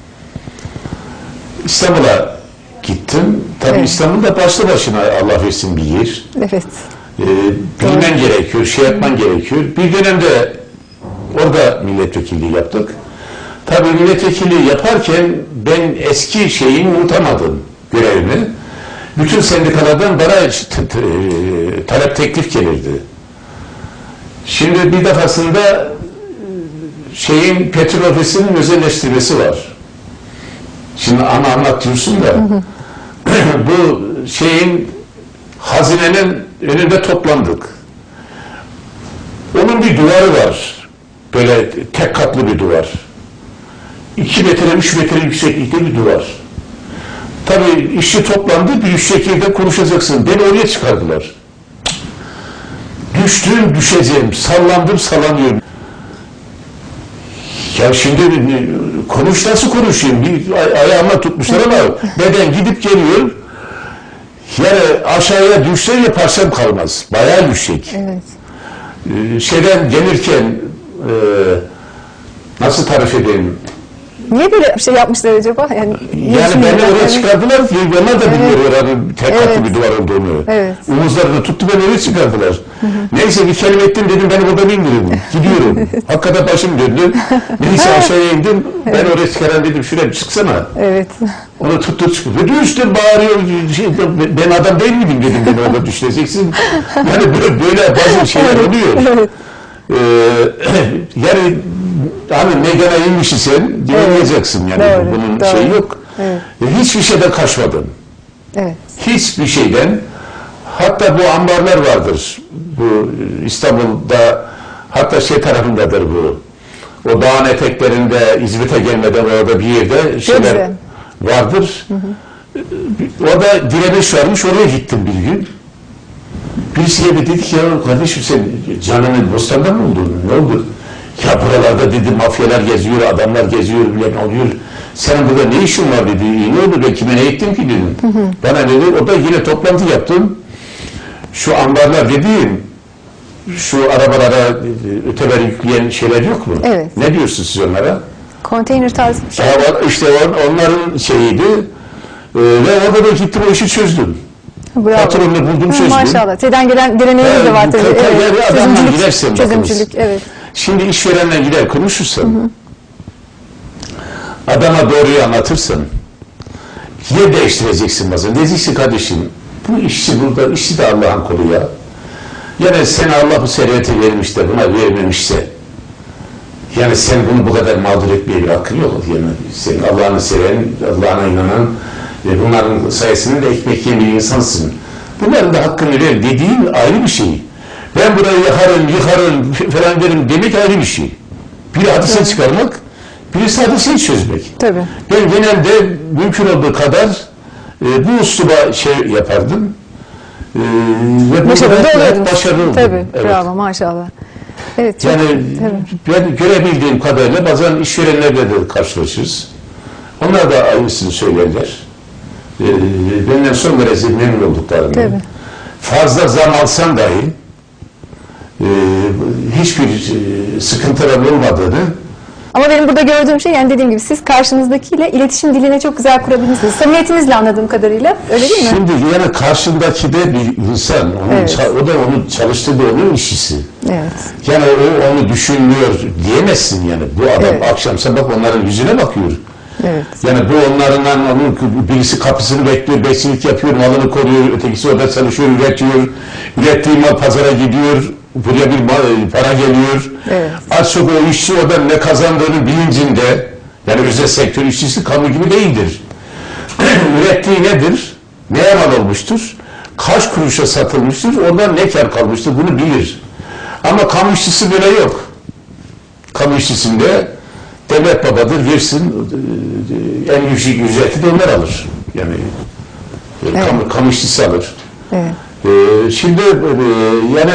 S2: İstanbul'a gittim. Tabii evet. İstanbul'da başlı başına Allah versin bir yer.
S1: Evet.
S2: Bilmen gerekiyor, şey yapman gerekiyor. Bir dönemde orada milletvekilliği yaptık. Tabii milletvekilliği yaparken ben eski şeyi unutamadım, görevimi. Bütün sendikalardan bana talep teklif gelirdi. Şimdi bir defasında petrol ofisinin özelleştirmesi var. Şimdi anlat diyorsun da bu hazinenin önünde toplandık. Onun bir duvarı var. Böyle tek katlı bir duvar. 2 metre, 3 metre yükseklikte bir duvar. Tabii işçi toplandı, bir şekilde konuşacaksın. Beni oraya çıkardılar. Düştüm, düşeceğim. Sallandım, sallanıyorum. Ya şimdi nasıl konuşayım? Bir ayağıma tutmuşlar ama beden gidip geliyor. Yani aşağıya düşse yaparsam kalmaz. Bayağı yüksek.
S1: Evet.
S2: Şeyden gelirken nasıl tarif edeyim?
S1: Niye böyle bir şey yapmışlar acaba? Yani
S2: beni oraya çıkardılar. Onlar da bilmiyor oranın tek katlı bir duvar olduğunu.
S1: Evet.
S2: Omuzlarını tuttu, beni oraya çıkardılar. Neyse bir kelime ettim, dedim beni burada bilmiyorum. Gidiyorum. Hakikaten başım döndü. Neyse aşağıya indim. Ben oraya çıkaran dedim, şuraya çıksana.
S1: Evet.
S2: Onu tuttu çıktı. Ve düştüm, bağırıyor. Ben adam değil miydim dedim, beni orada düşüreceksin. Yani böyle bazı şeyler oluyor.
S1: Evet.
S2: Yani hani meydana inmişsin sen, dinleyeceksin yani.
S1: Doğru,
S2: bunun
S1: doğru.
S2: şeyi yok.
S1: Evet.
S2: Hiçbir şeyden kaçmadım.
S1: Evet.
S2: Hiçbir şeyden. Hatta bu ambarlar vardır. Bu İstanbul'da, hatta tarafındadır bu. O dağın eteklerinde İzmit'e gelmeden orada bir yerde şeyler vardır. Orada direniş varmış, oraya gittim bir gün. Birisi geldi, dedi ki ya kardeşim sen canının bostanda mı oldun? Ne oldu? Ya buralarda dedi mafyalar geziyor, adamlar geziyor, bile oluyor. Senin burada ne işin var dedi. Ne oldu, ben kime ne ettim ki dedim. Bana dedi, o da yine toplantı yaptım. Şu ambarlar dediğim, şu arabalara öteber yükleyen şeyler yok mu?
S1: Evet.
S2: Ne diyorsunuz siz onlara?
S1: Konteyner tarzı bir şey.
S2: Ya işte onların şeyiydi. Ve orada da gittim, o işi çözdüm.
S1: Bravo.
S2: Patronunu buldum, çözdüm.
S1: Maşallah. Şeyden gelen geleneğiniz de var tabii.
S2: Evet. Adamla gidersen
S1: çözümcülük. Evet.
S2: Şimdi işverenle gider konuşursan, adama doğruyu anlatırsan, yer değiştireceksin bazen. Diyeceksin kardeşim, bu işçi burada, işçi de Allah'ın kulu ya. Yani sen Allah bu serveti vermiş de buna vermemişse, Yani sen bunu bu kadar mağdur etmeye bir hakkın yok. Yani sen Allah'ını seven, Allah'ına inanan ve bunların sayesinde de ekmek yiyen bir insansın. Bunların da hakkını ver dediğin ayrı bir şey. Ben burayı yakarım, yıkarım falan derim demek ayrı bir şey. Biri hadise çıkarmak, birisi hadiseyi çözmek.
S1: Tabii.
S2: Ben genelde mümkün olduğu kadar bu usluba şey yapardım. Ve
S1: Başarılı da oluyordunuz.
S2: Başarılı oldum.
S1: Tabii,
S2: evet.
S1: bravo maşallah. Evet, çok,
S2: Yani
S1: tabii.
S2: ben görebildiğim kadarıyla bazen işverenlerle de karşılaşırız. Onlar da aynısını söylerler. Benden son derece memnun olduklarını.
S1: Tabii.
S2: Fazla zam alsam dahi hiçbir sıkıntıların olmadığını.
S1: Ama benim burada gördüğüm şey, yani dediğim gibi siz karşınızdakiyle iletişim dilini çok güzel kurabilmişsiniz. Samimiyetinizle anladığım kadarıyla, öyle değil mi?
S2: Şimdi yani karşındaki de bir insan,
S1: Evet.
S2: o da onun çalıştığı da onun işçisi.
S1: Evet.
S2: Yani o onu düşünmüyor diyemezsin yani. Bu adam
S1: Evet.
S2: akşam sabah onların yüzüne bakıyor.
S1: Evet.
S2: Yani bu onlardan onun birisi kapısını bekliyor, bekçilik yapıyor, malını koruyor, ötekisi orada çalışıyor, üretiyor, ürettiği mal pazara gidiyor, buraya bir para geliyor.
S1: Evet.
S2: Az çok o işçi oradan ne kazandığının bilincinde, yani özel sektör işçisi kamu gibi değildir. Ürettiği nedir? Neye mal olmuştur? Kaç kuruşa satılmıştır? Ondan ne kar kalmıştır? Bunu bilir. Ama kamu işçisi böyle yok. Kamu işçisinde devlet babadır, versin, en yüksek ücreti de onlar alır. Yani
S1: Evet.
S2: kamu işçisi alır.
S1: Evet.
S2: Şimdi yani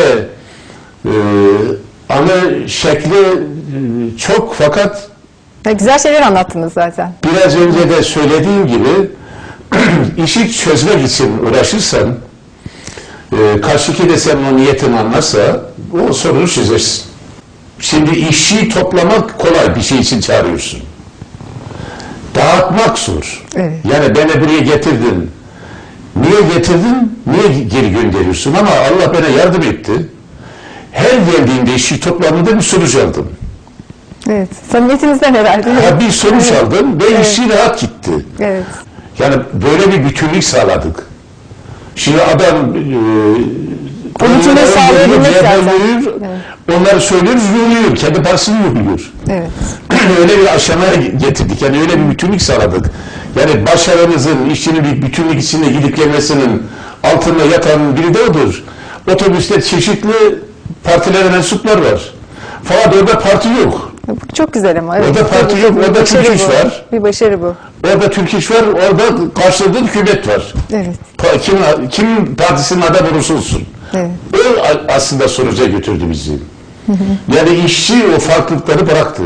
S2: ana şekli çok, fakat
S1: Ya, güzel şeyler anlattınız zaten.
S2: biraz önce de söylediğim gibi işi çözmek için uğraşırsan, karşıki de senin o niyetini anlarsa o sorunu çözersin. Şimdi işi toplamak kolay, bir şey için çağırıyorsun. Dağıtmak zor.
S1: Evet.
S2: Yani beni buraya getirdin. Niye getirdin? Niye geri gönderiyorsun? Ama Allah bana yardım etti. Her geldiğimde işi topladığımda bir sonuç aldım.
S1: Evet. Samimiyetinizden herhalde. değil mi?
S2: Ha, bir sonuç aldım ve
S1: Evet.
S2: işi rahat gitti.
S1: Evet.
S2: Yani böyle bir bütünlük sağladık. Şimdi adam
S1: O bütünlüğü sağlayabilmek zaten.
S2: onları söylüyoruz, yürüyor. Kendi parasını yürüyor.
S1: Evet.
S2: Öyle bir aşamaya getirdik. Yani öyle bir bütünlük sağladık. Yani başarımızın, işçinin bir bütünlük içinde gidip gelmesinin altında yatan biri de odur. Otobüste çeşitli partilere mensuplar var. Fakat orada parti yok.
S1: Bu çok güzel ama. Evet.
S2: Orada parti yok,
S1: Bir
S2: orada
S1: başarı
S2: Türk iş
S1: bu.
S2: var.
S1: Bir başarı bu.
S2: Orada Türk iş var, orada karşılığı hükümet var.
S1: Evet.
S2: Kim partisinin adamı olursa olsun.
S1: Evet.
S2: O aslında sonuca götürdü bizi. Yani işçi o farklılıkları bıraktı.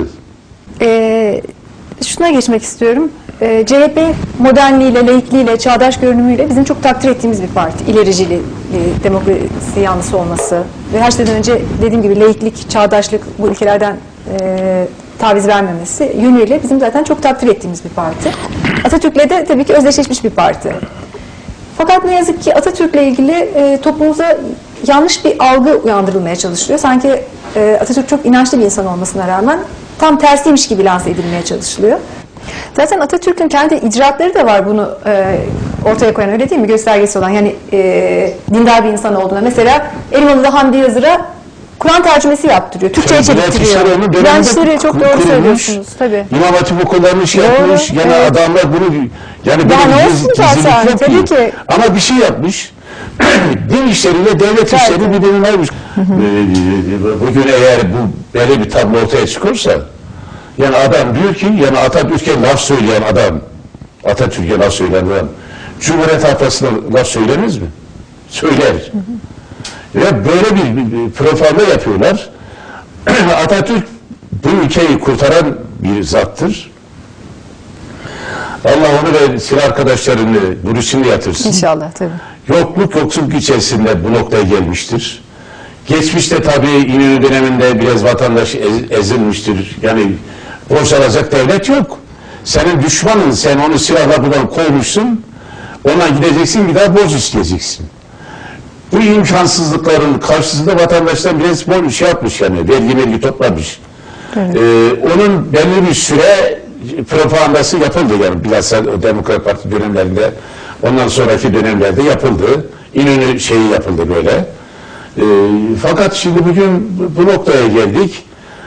S1: Şuna geçmek istiyorum. CHP modernliğiyle, laikliğiyle, çağdaş görünümüyle bizim çok takdir ettiğimiz bir parti. İlericiliği, demokrasi yanlısı olması ve her şeyden önce dediğim gibi laiklik, çağdaşlık, bu ilkelerden taviz vermemesi yönüyle bizim zaten çok takdir ettiğimiz bir parti. Atatürk'le de tabii ki özdeşleşmiş bir parti. Fakat ne yazık ki Atatürk'le ilgili toplumumuza yanlış bir algı uyandırılmaya çalışılıyor. Sanki Atatürk çok inançlı bir insan olmasına rağmen tam tersiymiş gibi lanse edilmeye çalışılıyor. Zaten Atatürk'ün kendi icraatları da var bunu ortaya koyan, öyle değil mi? Göstergesi olan, yani dindar bir insan olduğuna. Mesela Elmalı'da Hamdi Yazır'a Kur'an tercümesi yaptırıyor. Türkçe'ye çevirtiriyor. Bülent İşleri çok doğru söylüyorsunuz. Tabii.
S2: İmam Hatip okullarını yapmış. Yani
S1: evet.
S2: adamlar bunu yani
S1: Ya ne
S2: böyle
S1: olsun zaten,
S2: yok
S1: tabii
S2: ki.
S1: ki.
S2: Ama bir şey yapmış. Din işleriyle devlet işleri birbirine ayırmış. Bugün eğer bu böyle bir tablo ortaya çıkarsa, yani adam diyor ki, yani Atatürk'e laf söyleyen adam, Atatürk'e laf söyleyen adam, Cumhuriyet Halkası'na laf söylemez mi? Söyler. Ve böyle bir propaganda yapıyorlar. Atatürk bu ülkeyi kurtaran bir zattır. Allah onu ve silah arkadaşlarını nur içinde yatırsın.
S1: İnşallah tabii.
S2: Yoksulluk içerisinde bu noktaya gelmiştir. Geçmişte tabii İnönü döneminde biraz vatandaş ezilmiştir. Yani borç alacak devlet yok. Senin düşmanın, sen onu silahla buradan kovmuşsun, ona gideceksin, bir daha borç isteyeceksin. Bu imkansızlıkların karşısında vatandaşlar biraz bol şey yapmış, yani vergi toplamış.
S1: Evet.
S2: Onun belli bir süre propagandası yapıldı, yani bilhassa Demokrat Parti dönemlerinde, ondan sonraki dönemlerde yapıldı. İnönü şeyi yapıldı böyle. Fakat şimdi bugün bu noktaya geldik.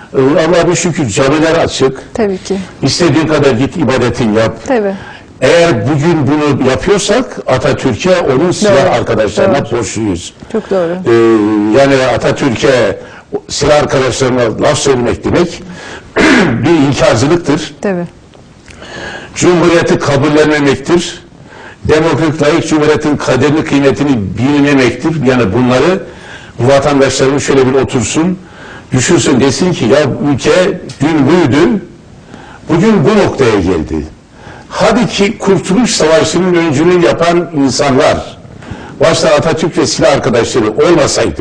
S2: Allah'a bir şükür camiler açık.
S1: Tabii ki.
S2: İstediğin kadar git ibadetini yap.
S1: Tabii.
S2: Eğer bugün bunu yapıyorsak Atatürk'e, onun silah arkadaşlarına borçluyuz.
S1: Çok doğru.
S2: Yani Atatürk'e, silah arkadaşlarına laf söylemek demek bir inkarcılıktır.
S1: Tabii.
S2: Cumhuriyeti kabullenmemektir. Demokratik layık Cumhuriyet'in kaderini, kıymetini bilmemektir. Yani bunları bu vatandaşlarımız şöyle bir otursun, düşünsün, desin ki ya ülke dün buydu, bugün bu noktaya geldi. Hadi ki Kurtuluş Savaşı'nın öncülüğünü yapan insanlar, başta Atatürk ve silah arkadaşları olmasaydı,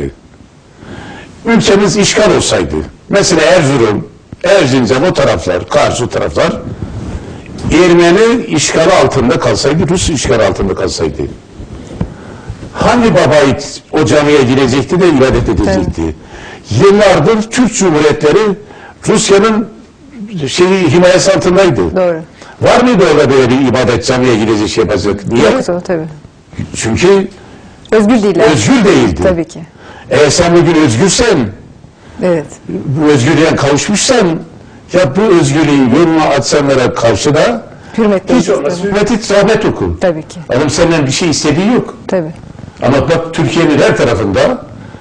S2: ülkemiz işgal olsaydı, mesela Erzurum, Erzincan o taraflar, Kars o taraflar, Ermeni işgali altında kalsaydı, Rus işgali altında kalsaydı, hangi baba o camiye girecekti de ibadet edecekti? Evet. Yıllardır Türk Cumhuriyetleri Rusya'nın himayesi altındaydı.
S1: Doğru.
S2: Var mıydı orada böyle bir ibadet, camiye gidecek, şey yapacak? Niye?
S1: Yoktu tabii.
S2: Çünkü
S1: özgür değiller.
S2: Özgür değildi.
S1: Tabii ki.
S2: Sen bugün özgürsen,
S1: evet.
S2: Bu özgürlüğe kavuşmuşsan, ya bu özgürlüğün yolunu açanlara karşı da hiç olmaz hürmet-i rahmet oku.
S1: Tabii ki.
S2: Adam senden bir şey istediği yok.
S1: Tabii.
S2: Ama bak Türkiye'nin her tarafında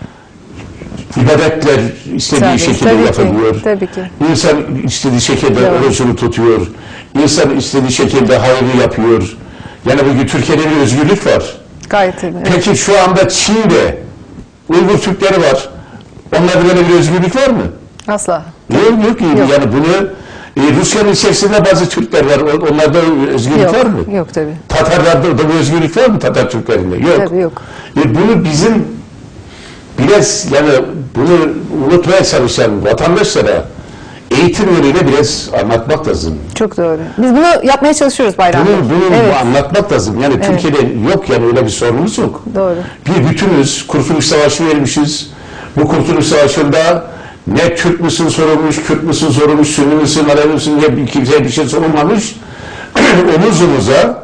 S2: ibadetler istediği şekilde yapılıyor.
S1: Tabii ki.
S2: İnsan istediği şekilde orucunu tutuyor. İnsan istediği şekilde hayrını yapıyor. Yani bugün Türkiye'de bir özgürlük var.
S1: Gayet tabii.
S2: Peki şu anda Çin'de Uygur Türkleri var. Onlarda böyle bir özgürlük var mı?
S1: Asla.
S2: Yok. Yani bunu Rusya'nın içerisinde bazı Türkler var. Onlarda özgürlük var mı?
S1: Yok tabii.
S2: Tatarlarda da bir özgürlük var mı Tatar Türklerinde? Yok.
S1: Tabii yok.
S2: Bunu bizim biraz yani bunu unutmaya çalışan vatandaşlara eğitim yönüyle biraz anlatmak lazım.
S1: Çok doğru. Biz bunu yapmaya çalışıyoruz bayramda.
S2: Bunu anlatmak lazım. Yani Türkiye'de yok yani öyle bir sorunumuz yok.
S1: Doğru.
S2: Bir bütünüz. Kurtuluş Savaşı vermişiz. Bu Kurtuluş Savaşı'nda ne Türk müsün sorulmuş, Kürt müsün sorulmuş, Sünni müsün, Alevi müsün diye kimseye bir şey sorulmamış. Omuz omuza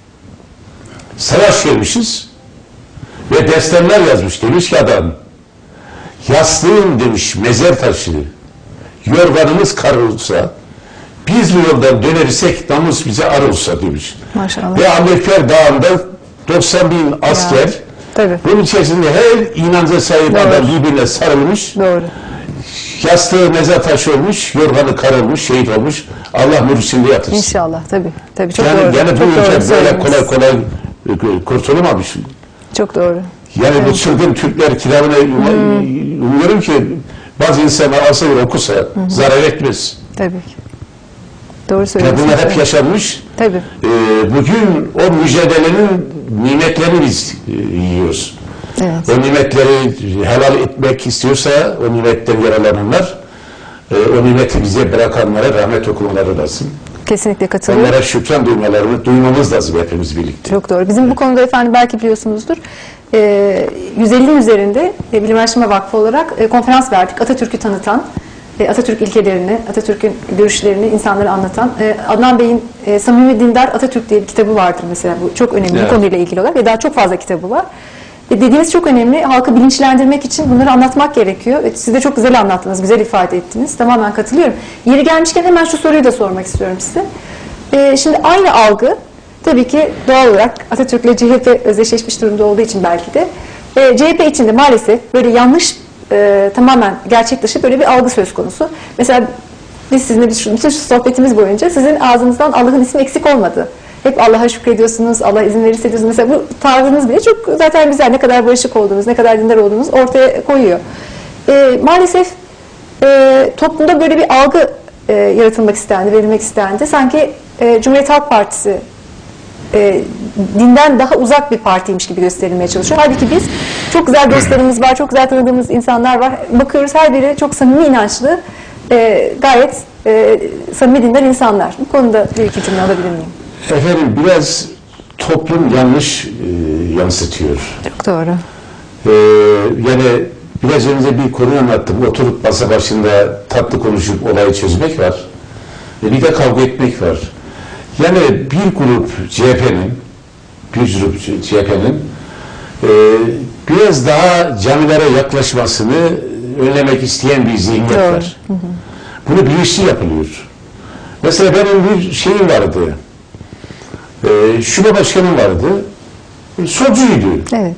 S2: savaş vermişiz ve destanlar yazmış. Demiş ki adam, yastığın demiş mezar taşı, yorganımız kar olsa, biz bu yoldan dönersek namus bize ar olsa demiş.
S1: Maşallah.
S2: Ve Amerika Dağı'nda 90 bin asker,
S1: tabii.
S2: Bunun içerisinde her inanca sahip adam birbirine sarılmış.
S1: Doğru.
S2: Yastığı mezar taşı olmuş, yorganı kar olmuş, şehit olmuş. Allah nur içinde yatırsın.
S1: İnşallah tabii. Çok
S2: yani,
S1: doğru.
S2: Yani bu
S1: çok
S2: ülke böyle kolay kurtulamamış.
S1: Çok doğru.
S2: Yani bu çılgın Türkler kitabını umuyorum ki bazı insanlar alsa ve okusa zarar etmez.
S1: Tabii ki. Doğru söylüyorsunuz.
S2: Yani bunlar hep yaşanmış.
S1: Tabii.
S2: Bugün o mücadelenin nimetlerini biz yiyoruz.
S1: Evet.
S2: O nimetleri helal etmek istiyorsa o nimetten yararlananlar, o nimeti bize bırakanlara rahmet okumaları lazım.
S1: Kesinlikle katılıyorum.
S2: Onlara şükran duymamız lazım hepimiz birlikte.
S1: Çok doğru. Bizim bu konuda efendim belki biliyorsunuzdur. 150'nin üzerinde Bilim Araştırma Vakfı olarak konferans verdik. Atatürk'ü tanıtan, Atatürk ilkelerini, Atatürk'ün görüşlerini insanlara anlatan. Adnan Bey'in Samimi Dindar Atatürk diye bir kitabı vardır mesela. Bu çok önemli bir konuyla ilgili olarak ve daha çok fazla kitabı var. Dediğiniz çok önemli. Halkı bilinçlendirmek için bunları anlatmak gerekiyor. Siz de çok güzel anlattınız, güzel ifade ettiniz. Tamamen katılıyorum. Yeri gelmişken hemen şu soruyu da sormak istiyorum size. Şimdi aynı algı tabii ki doğal olarak Atatürk'le CHP özdeşleşmiş durumda olduğu için belki de CHP içinde maalesef böyle yanlış tamamen gerçek dışı böyle bir algı söz konusu. Mesela biz sizinle bütün şu sohbetimiz boyunca sizin ağzınızdan Allah'ın ismi eksik olmadı. Hep Allah'a şükrediyorsunuz, Allah izin verirse diyorsunuz. Mesela bu tavrınız bile çok zaten güzel. Ne kadar barışık olduğunuz, ne kadar dindar olduğunuz ortaya koyuyor. Maalesef toplumda böyle bir algı yaratılmak istendi, verilmek istendi. Sanki Cumhuriyet Halk Partisi dinden daha uzak bir partiymiş gibi gösterilmeye çalışıyor. Halbuki biz çok güzel dostlarımız var, çok güzel tanıdığımız insanlar var. Bakıyoruz her biri çok samimi inançlı, gayet samimi dindar insanlar. Bu konuda bir iki cümle alabilir miyim?
S2: Efendim biraz toplum yanlış yansıtıyor.
S1: Çok doğru.
S2: Yani biraz önce bir konu anlattım. Oturup masa başında tatlı konuşup olayı çözmek var. Bir de kavga etmek var. Yani bir grup CHP'nin biraz daha camilere yaklaşmasını önlemek isteyen bir zihniyet var. Bunu bilinçli yapılıyor. Mesela benim bir şeyim vardı. Şube başkanım vardı. Solcuydu.
S1: Evet.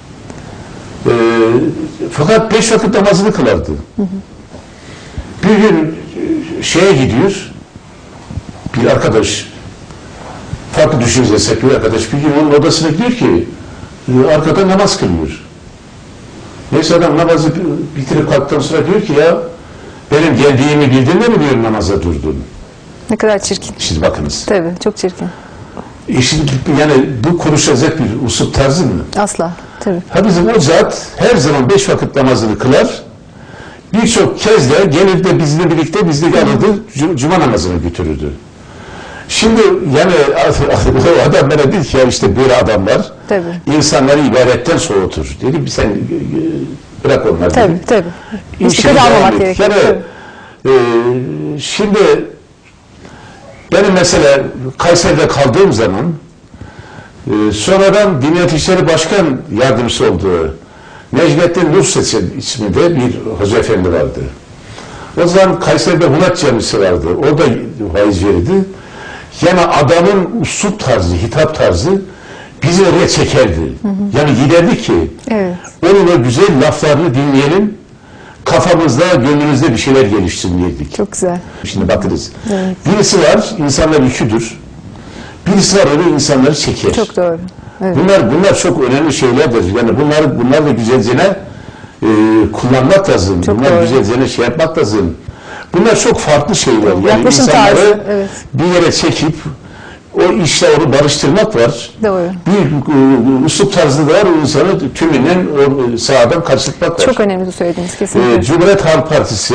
S2: Fakat 5 vakit namazını kılardı. Bir gün şeye gidiyor. Bir arkadaş, farklı düşünce sahip bir arkadaş bir gün onun odasına gidiyor ki arkada namaz kılıyor. Neyse adam namazı bitirip kalktıktan sonra diyor ki ya benim geldiğimi bildin de mi diyor namaza durdun?
S1: Ne kadar çirkin.
S2: Şimdi bakınız.
S1: Tabii, çok çirkin.
S2: Şimdi yani bu konuşacak bir usul tarzı mı?
S1: Asla. Tabii.
S2: Ha bizim o zat her zaman 5 vakit namazını kılar. Birçok kez de gelip de bizle birlikte bizle alırdı, cuma namazını götürürdü. Şimdi yani o adam bana dedi ki ya işte böyle adamlar insanları ibadetten soğutur. Dedim sen bırak onları.
S1: Tabii
S2: dedim.
S1: tabii.
S2: İşini
S1: almamak gerekiyor.
S2: Yani, şimdi benim mesela Kayseri'de kaldığım zaman sonradan Diyanet İşleri Başkan Yardımcısı olduğu Necmettin Nurseçen isminde bir hoca efendi vardı. O zaman Kayseri'de Murat Camisi vardı. Orada vaiz verirdi. Yani adamın usul tarzı, hitap tarzı bizi oraya çekerdi. Yani giderdi ki onun o güzel laflarını dinleyelim, kafamızda, gönlümüzde bir şeyler geliştirmeydik.
S1: Çok güzel.
S2: Şimdi bakınız. Evet. Birisi var, insanlar yüküdür. Birisi var, öyle insanları çeker.
S1: Çok doğru. Evet.
S2: Bunlar çok önemli şeylerdir. Yani bunlar da güzelce kullanmak lazım.
S1: Çok
S2: bunlar
S1: doğru.
S2: güzelce şey yapmak lazım. Bunlar çok farklı şeyler. Yani
S1: yaklaşım
S2: insanları
S1: tarzı,
S2: bir yere çekip o işle onu barıştırmak var.
S1: Doğru.
S2: Bir üslup tarzı da var. O insanı tümünden o sahadan kaçırtmak var.
S1: Çok önemli söylediğiniz kesinlikle.
S2: Cumhuriyet Halk Partisi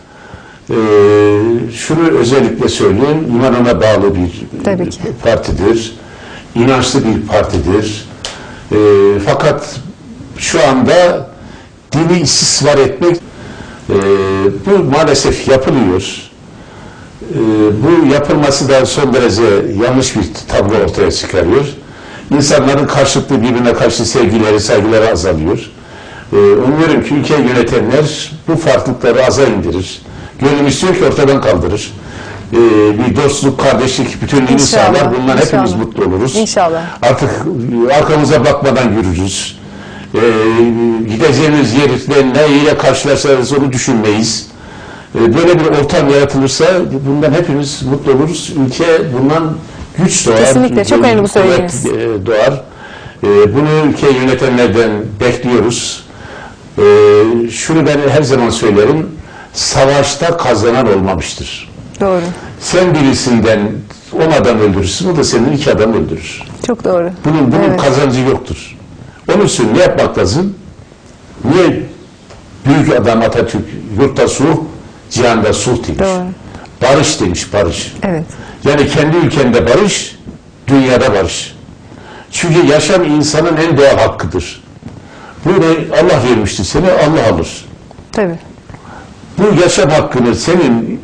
S2: şunu özellikle söyleyeyim. İmanına bağlı bir partidir. İnançlı bir partidir. Fakat şu anda dini istismar etmek bu maalesef yapılıyor. Bu yapılması da son derece yanlış bir tablo ortaya çıkarıyor. İnsanların karşılıklı birbirine karşı sevgileri, saygıları azalıyor. Umuyorum ki ülkeyi yönetenler bu farklılıkları aza indirir. Gönlüm istiyor ki ortadan kaldırır. Bir dostluk, kardeşlik bütünlüğünü sağlar. Bundan hepimiz mutlu oluruz.
S1: İnşallah.
S2: Artık arkamıza bakmadan yürürüz. Gideceğimiz yerle ne ile karşılaşırız onu düşünmeyiz. Böyle bir ortam yaratılırsa bundan hepimiz mutlu oluruz. Ülke bundan güç doğar.
S1: Kesinlikle. Çok önemli bu söylediğiniz.
S2: Doğar. Bunu ülke yönetenlerden bekliyoruz. Şunu ben her zaman söylerim. Savaşta kazanan olmamıştır.
S1: Doğru.
S2: Sen birisinden 10 adam öldürürsün, o da senin 2 adam öldürür.
S1: Çok doğru.
S2: Bunun kazancı yoktur. Onun için ne yapmak lazım? Niye büyük adam Atatürk yurtta sulh, cihanda sulh demiş.
S1: Doğru.
S2: Barış demiş, barış.
S1: Evet.
S2: Yani kendi ülkende barış, dünyada barış. Çünkü yaşam insanın en doğal hakkıdır. Bunu Allah vermiştir seni, Allah alır.
S1: Tabii.
S2: Bu yaşam hakkını senin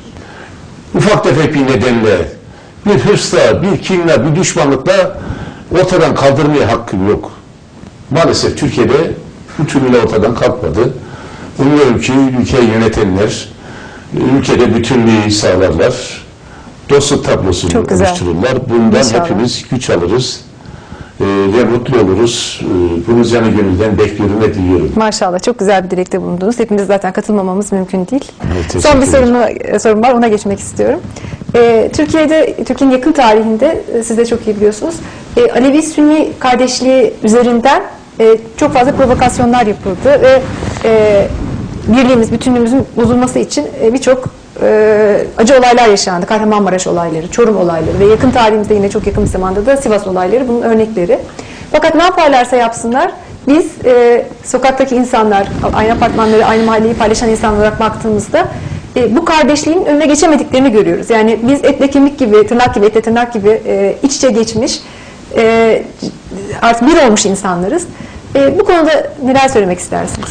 S2: ufak tefek bir nedenle, bir hırsla, bir kinle, bir düşmanlıkla ortadan kaldırmaya hakkın yok. Maalesef Türkiye'de bütünüyle ortadan kalkmadı. Umuyorum ki ülkeyi yönetenler ülkede bütünlüğü sağlarlar. Dostluk tablosunu oluştururlar. Bundan hepimiz güç alırız. Ve mutlu oluruz. Bunu canı gönülden bekliyorum ve diliyorum.
S1: Maşallah. Çok güzel bir dilekte bulundunuz. Hepimiz zaten katılmamamız mümkün değil.
S2: Evet,
S1: son bir sorum var. Ona geçmek istiyorum. Türkiye'nin yakın tarihinde siz de çok iyi biliyorsunuz. Alevi-Sünni kardeşliği üzerinden çok fazla provokasyonlar yapıldı ve birliğimiz, bütünlüğümüzün bozulması için birçok acı olaylar yaşandı. Kahramanmaraş olayları, Çorum olayları ve yakın tarihimizde yine çok yakın bir zamanda da Sivas olayları bunun örnekleri. Fakat ne yaparlarsa yapsınlar biz sokaktaki insanlar, aynı apartmanları, aynı mahalleyi paylaşan insanlar olarak baktığımızda bu kardeşliğin önüne geçemediklerini görüyoruz. Yani biz etle kemik gibi, tırnak gibi, etle tırnak gibi iç içe geçmiş, artık bir olmuş insanlarız. Bu konuda neler söylemek istersiniz?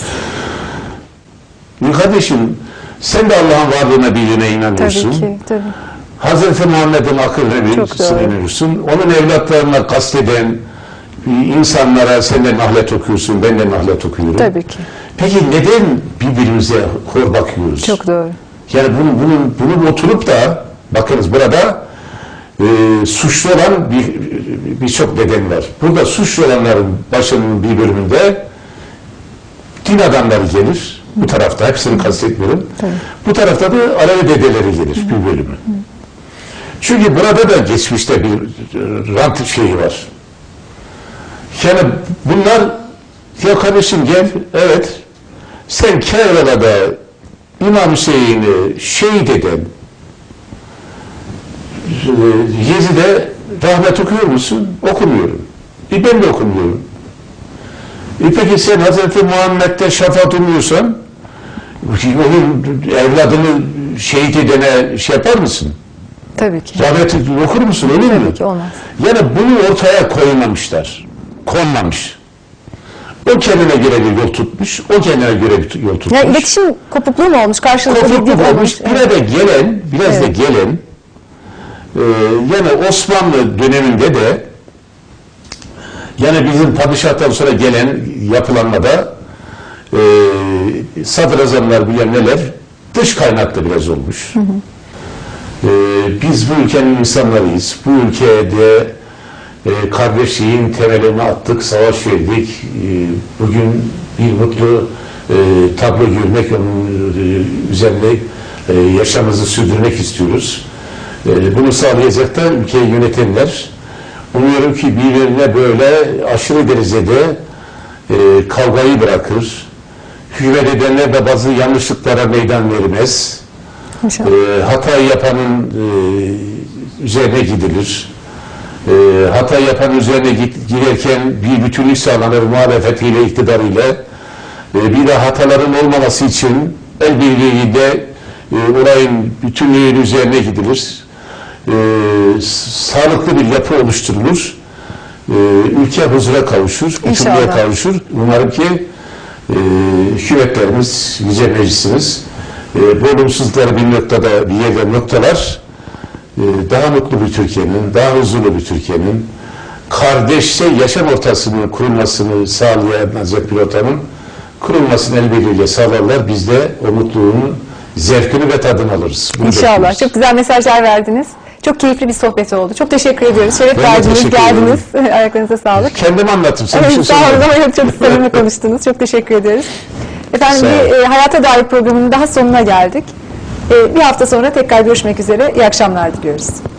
S2: Kardeşim, sen de Allah'ın varlığına, birliğine inanıyorsun.
S1: Tabii ki, tabii.
S2: Hazreti Muhammed'in akılına inanıyorsun. Onun evlatlarına kasteden insanlara sen de nahlet okuyorsun, ben de nahlet okuyorum.
S1: Tabii ki.
S2: Peki neden birbirimize hor bakıyoruz?
S1: Çok doğru.
S2: Yani bunu oturup da bakınız burada suçlu olan birçok neden var. Burada suçlu olanların başının bir bölümünde din adamları gelir. Bu tarafta hepsini kastetmiyorum. Bu tarafta da Alevi dedeleri gelir bir bölümü. Çünkü burada da geçmişte bir rant şeyi var. Yani bunlar ya kardeşim gel, evet sen Kerbela'da İmam Hüseyin'i şehit eden Yezid'e rahmet okuyor musun? Okumuyorum. Ben de okumuyorum. Peki sen Hazreti Muhammed'de şefaat umuyorsan onun evladını şehit edene şey yapar mısın?
S1: Tabii ki.
S2: Rahmet okur musun? Öyle mi?
S1: Tabii ki olmaz.
S2: Yani bunu ortaya koymamışlar. Konmamış. O kendine göre bir yol tutmuş. O kendine göre bir yol tutmuş.
S1: Yani iletişim kopukluğu mu olmuş? Karşılıklı
S2: kopukluk olmuş.
S1: Evet.
S2: Biraz da gelen yani Osmanlı döneminde de yani bizim padişahtan sonra gelen yapılanmada sadrazamlar bilmem neler dış kaynaklı biraz olmuş. Biz bu ülkenin insanlarıyız. Bu ülkede kardeşliğin temelini attık, savaş verdik. Bugün bir mutlu tablo görmek, onun üzerinde yaşamımızı sürdürmek istiyoruz. Bunu sağlayacak da ülkeyi yönetenler. Umuyorum ki birbirine böyle aşırı derecede kavgayı bırakır. Hükümet edenler de bazı yanlışlıklara meydan vermez. Hata yapanın üzerine gidilir. Hata yapanın üzerine giderken bir bütünlük sağlanır muhalefetiyle, iktidarıyla. Bir de hataların olmaması için el birliğiyle olayın bütünlüğün üzerine gidilir. Sağlıklı bir yapı oluşturulur. Ülke huzura kavuşur, bütünlüğe kavuşur. Umarım ki hükümetlerimiz, Yüce Meclisimiz bu olumsuzlukları bir noktada, bir yerde noktalar, daha mutlu bir Türkiye'nin, daha huzurlu bir Türkiye'nin, kardeşçe yaşam ortasının kurulmasını sağlayacak bir ortamın kurulmasını el birliğiyle sağlarlar. Biz de o mutluluğun zevkini ve tadını alırız. Bunu
S1: İnşallah.
S2: bekliyoruz.
S1: Çok güzel mesajlar verdiniz. Çok keyifli bir sohbet oldu. Çok teşekkür ediyoruz. Şeref verdiniz, geldiniz. Ayaklarınıza sağlık.
S2: Kendim anlattım. Sen
S1: Evet, sağ olun ama çok samimi konuştunuz. Çok teşekkür ederiz. Efendim bir Hayata Dair programının daha sonuna geldik. Bir hafta sonra tekrar görüşmek üzere. İyi akşamlar diliyoruz.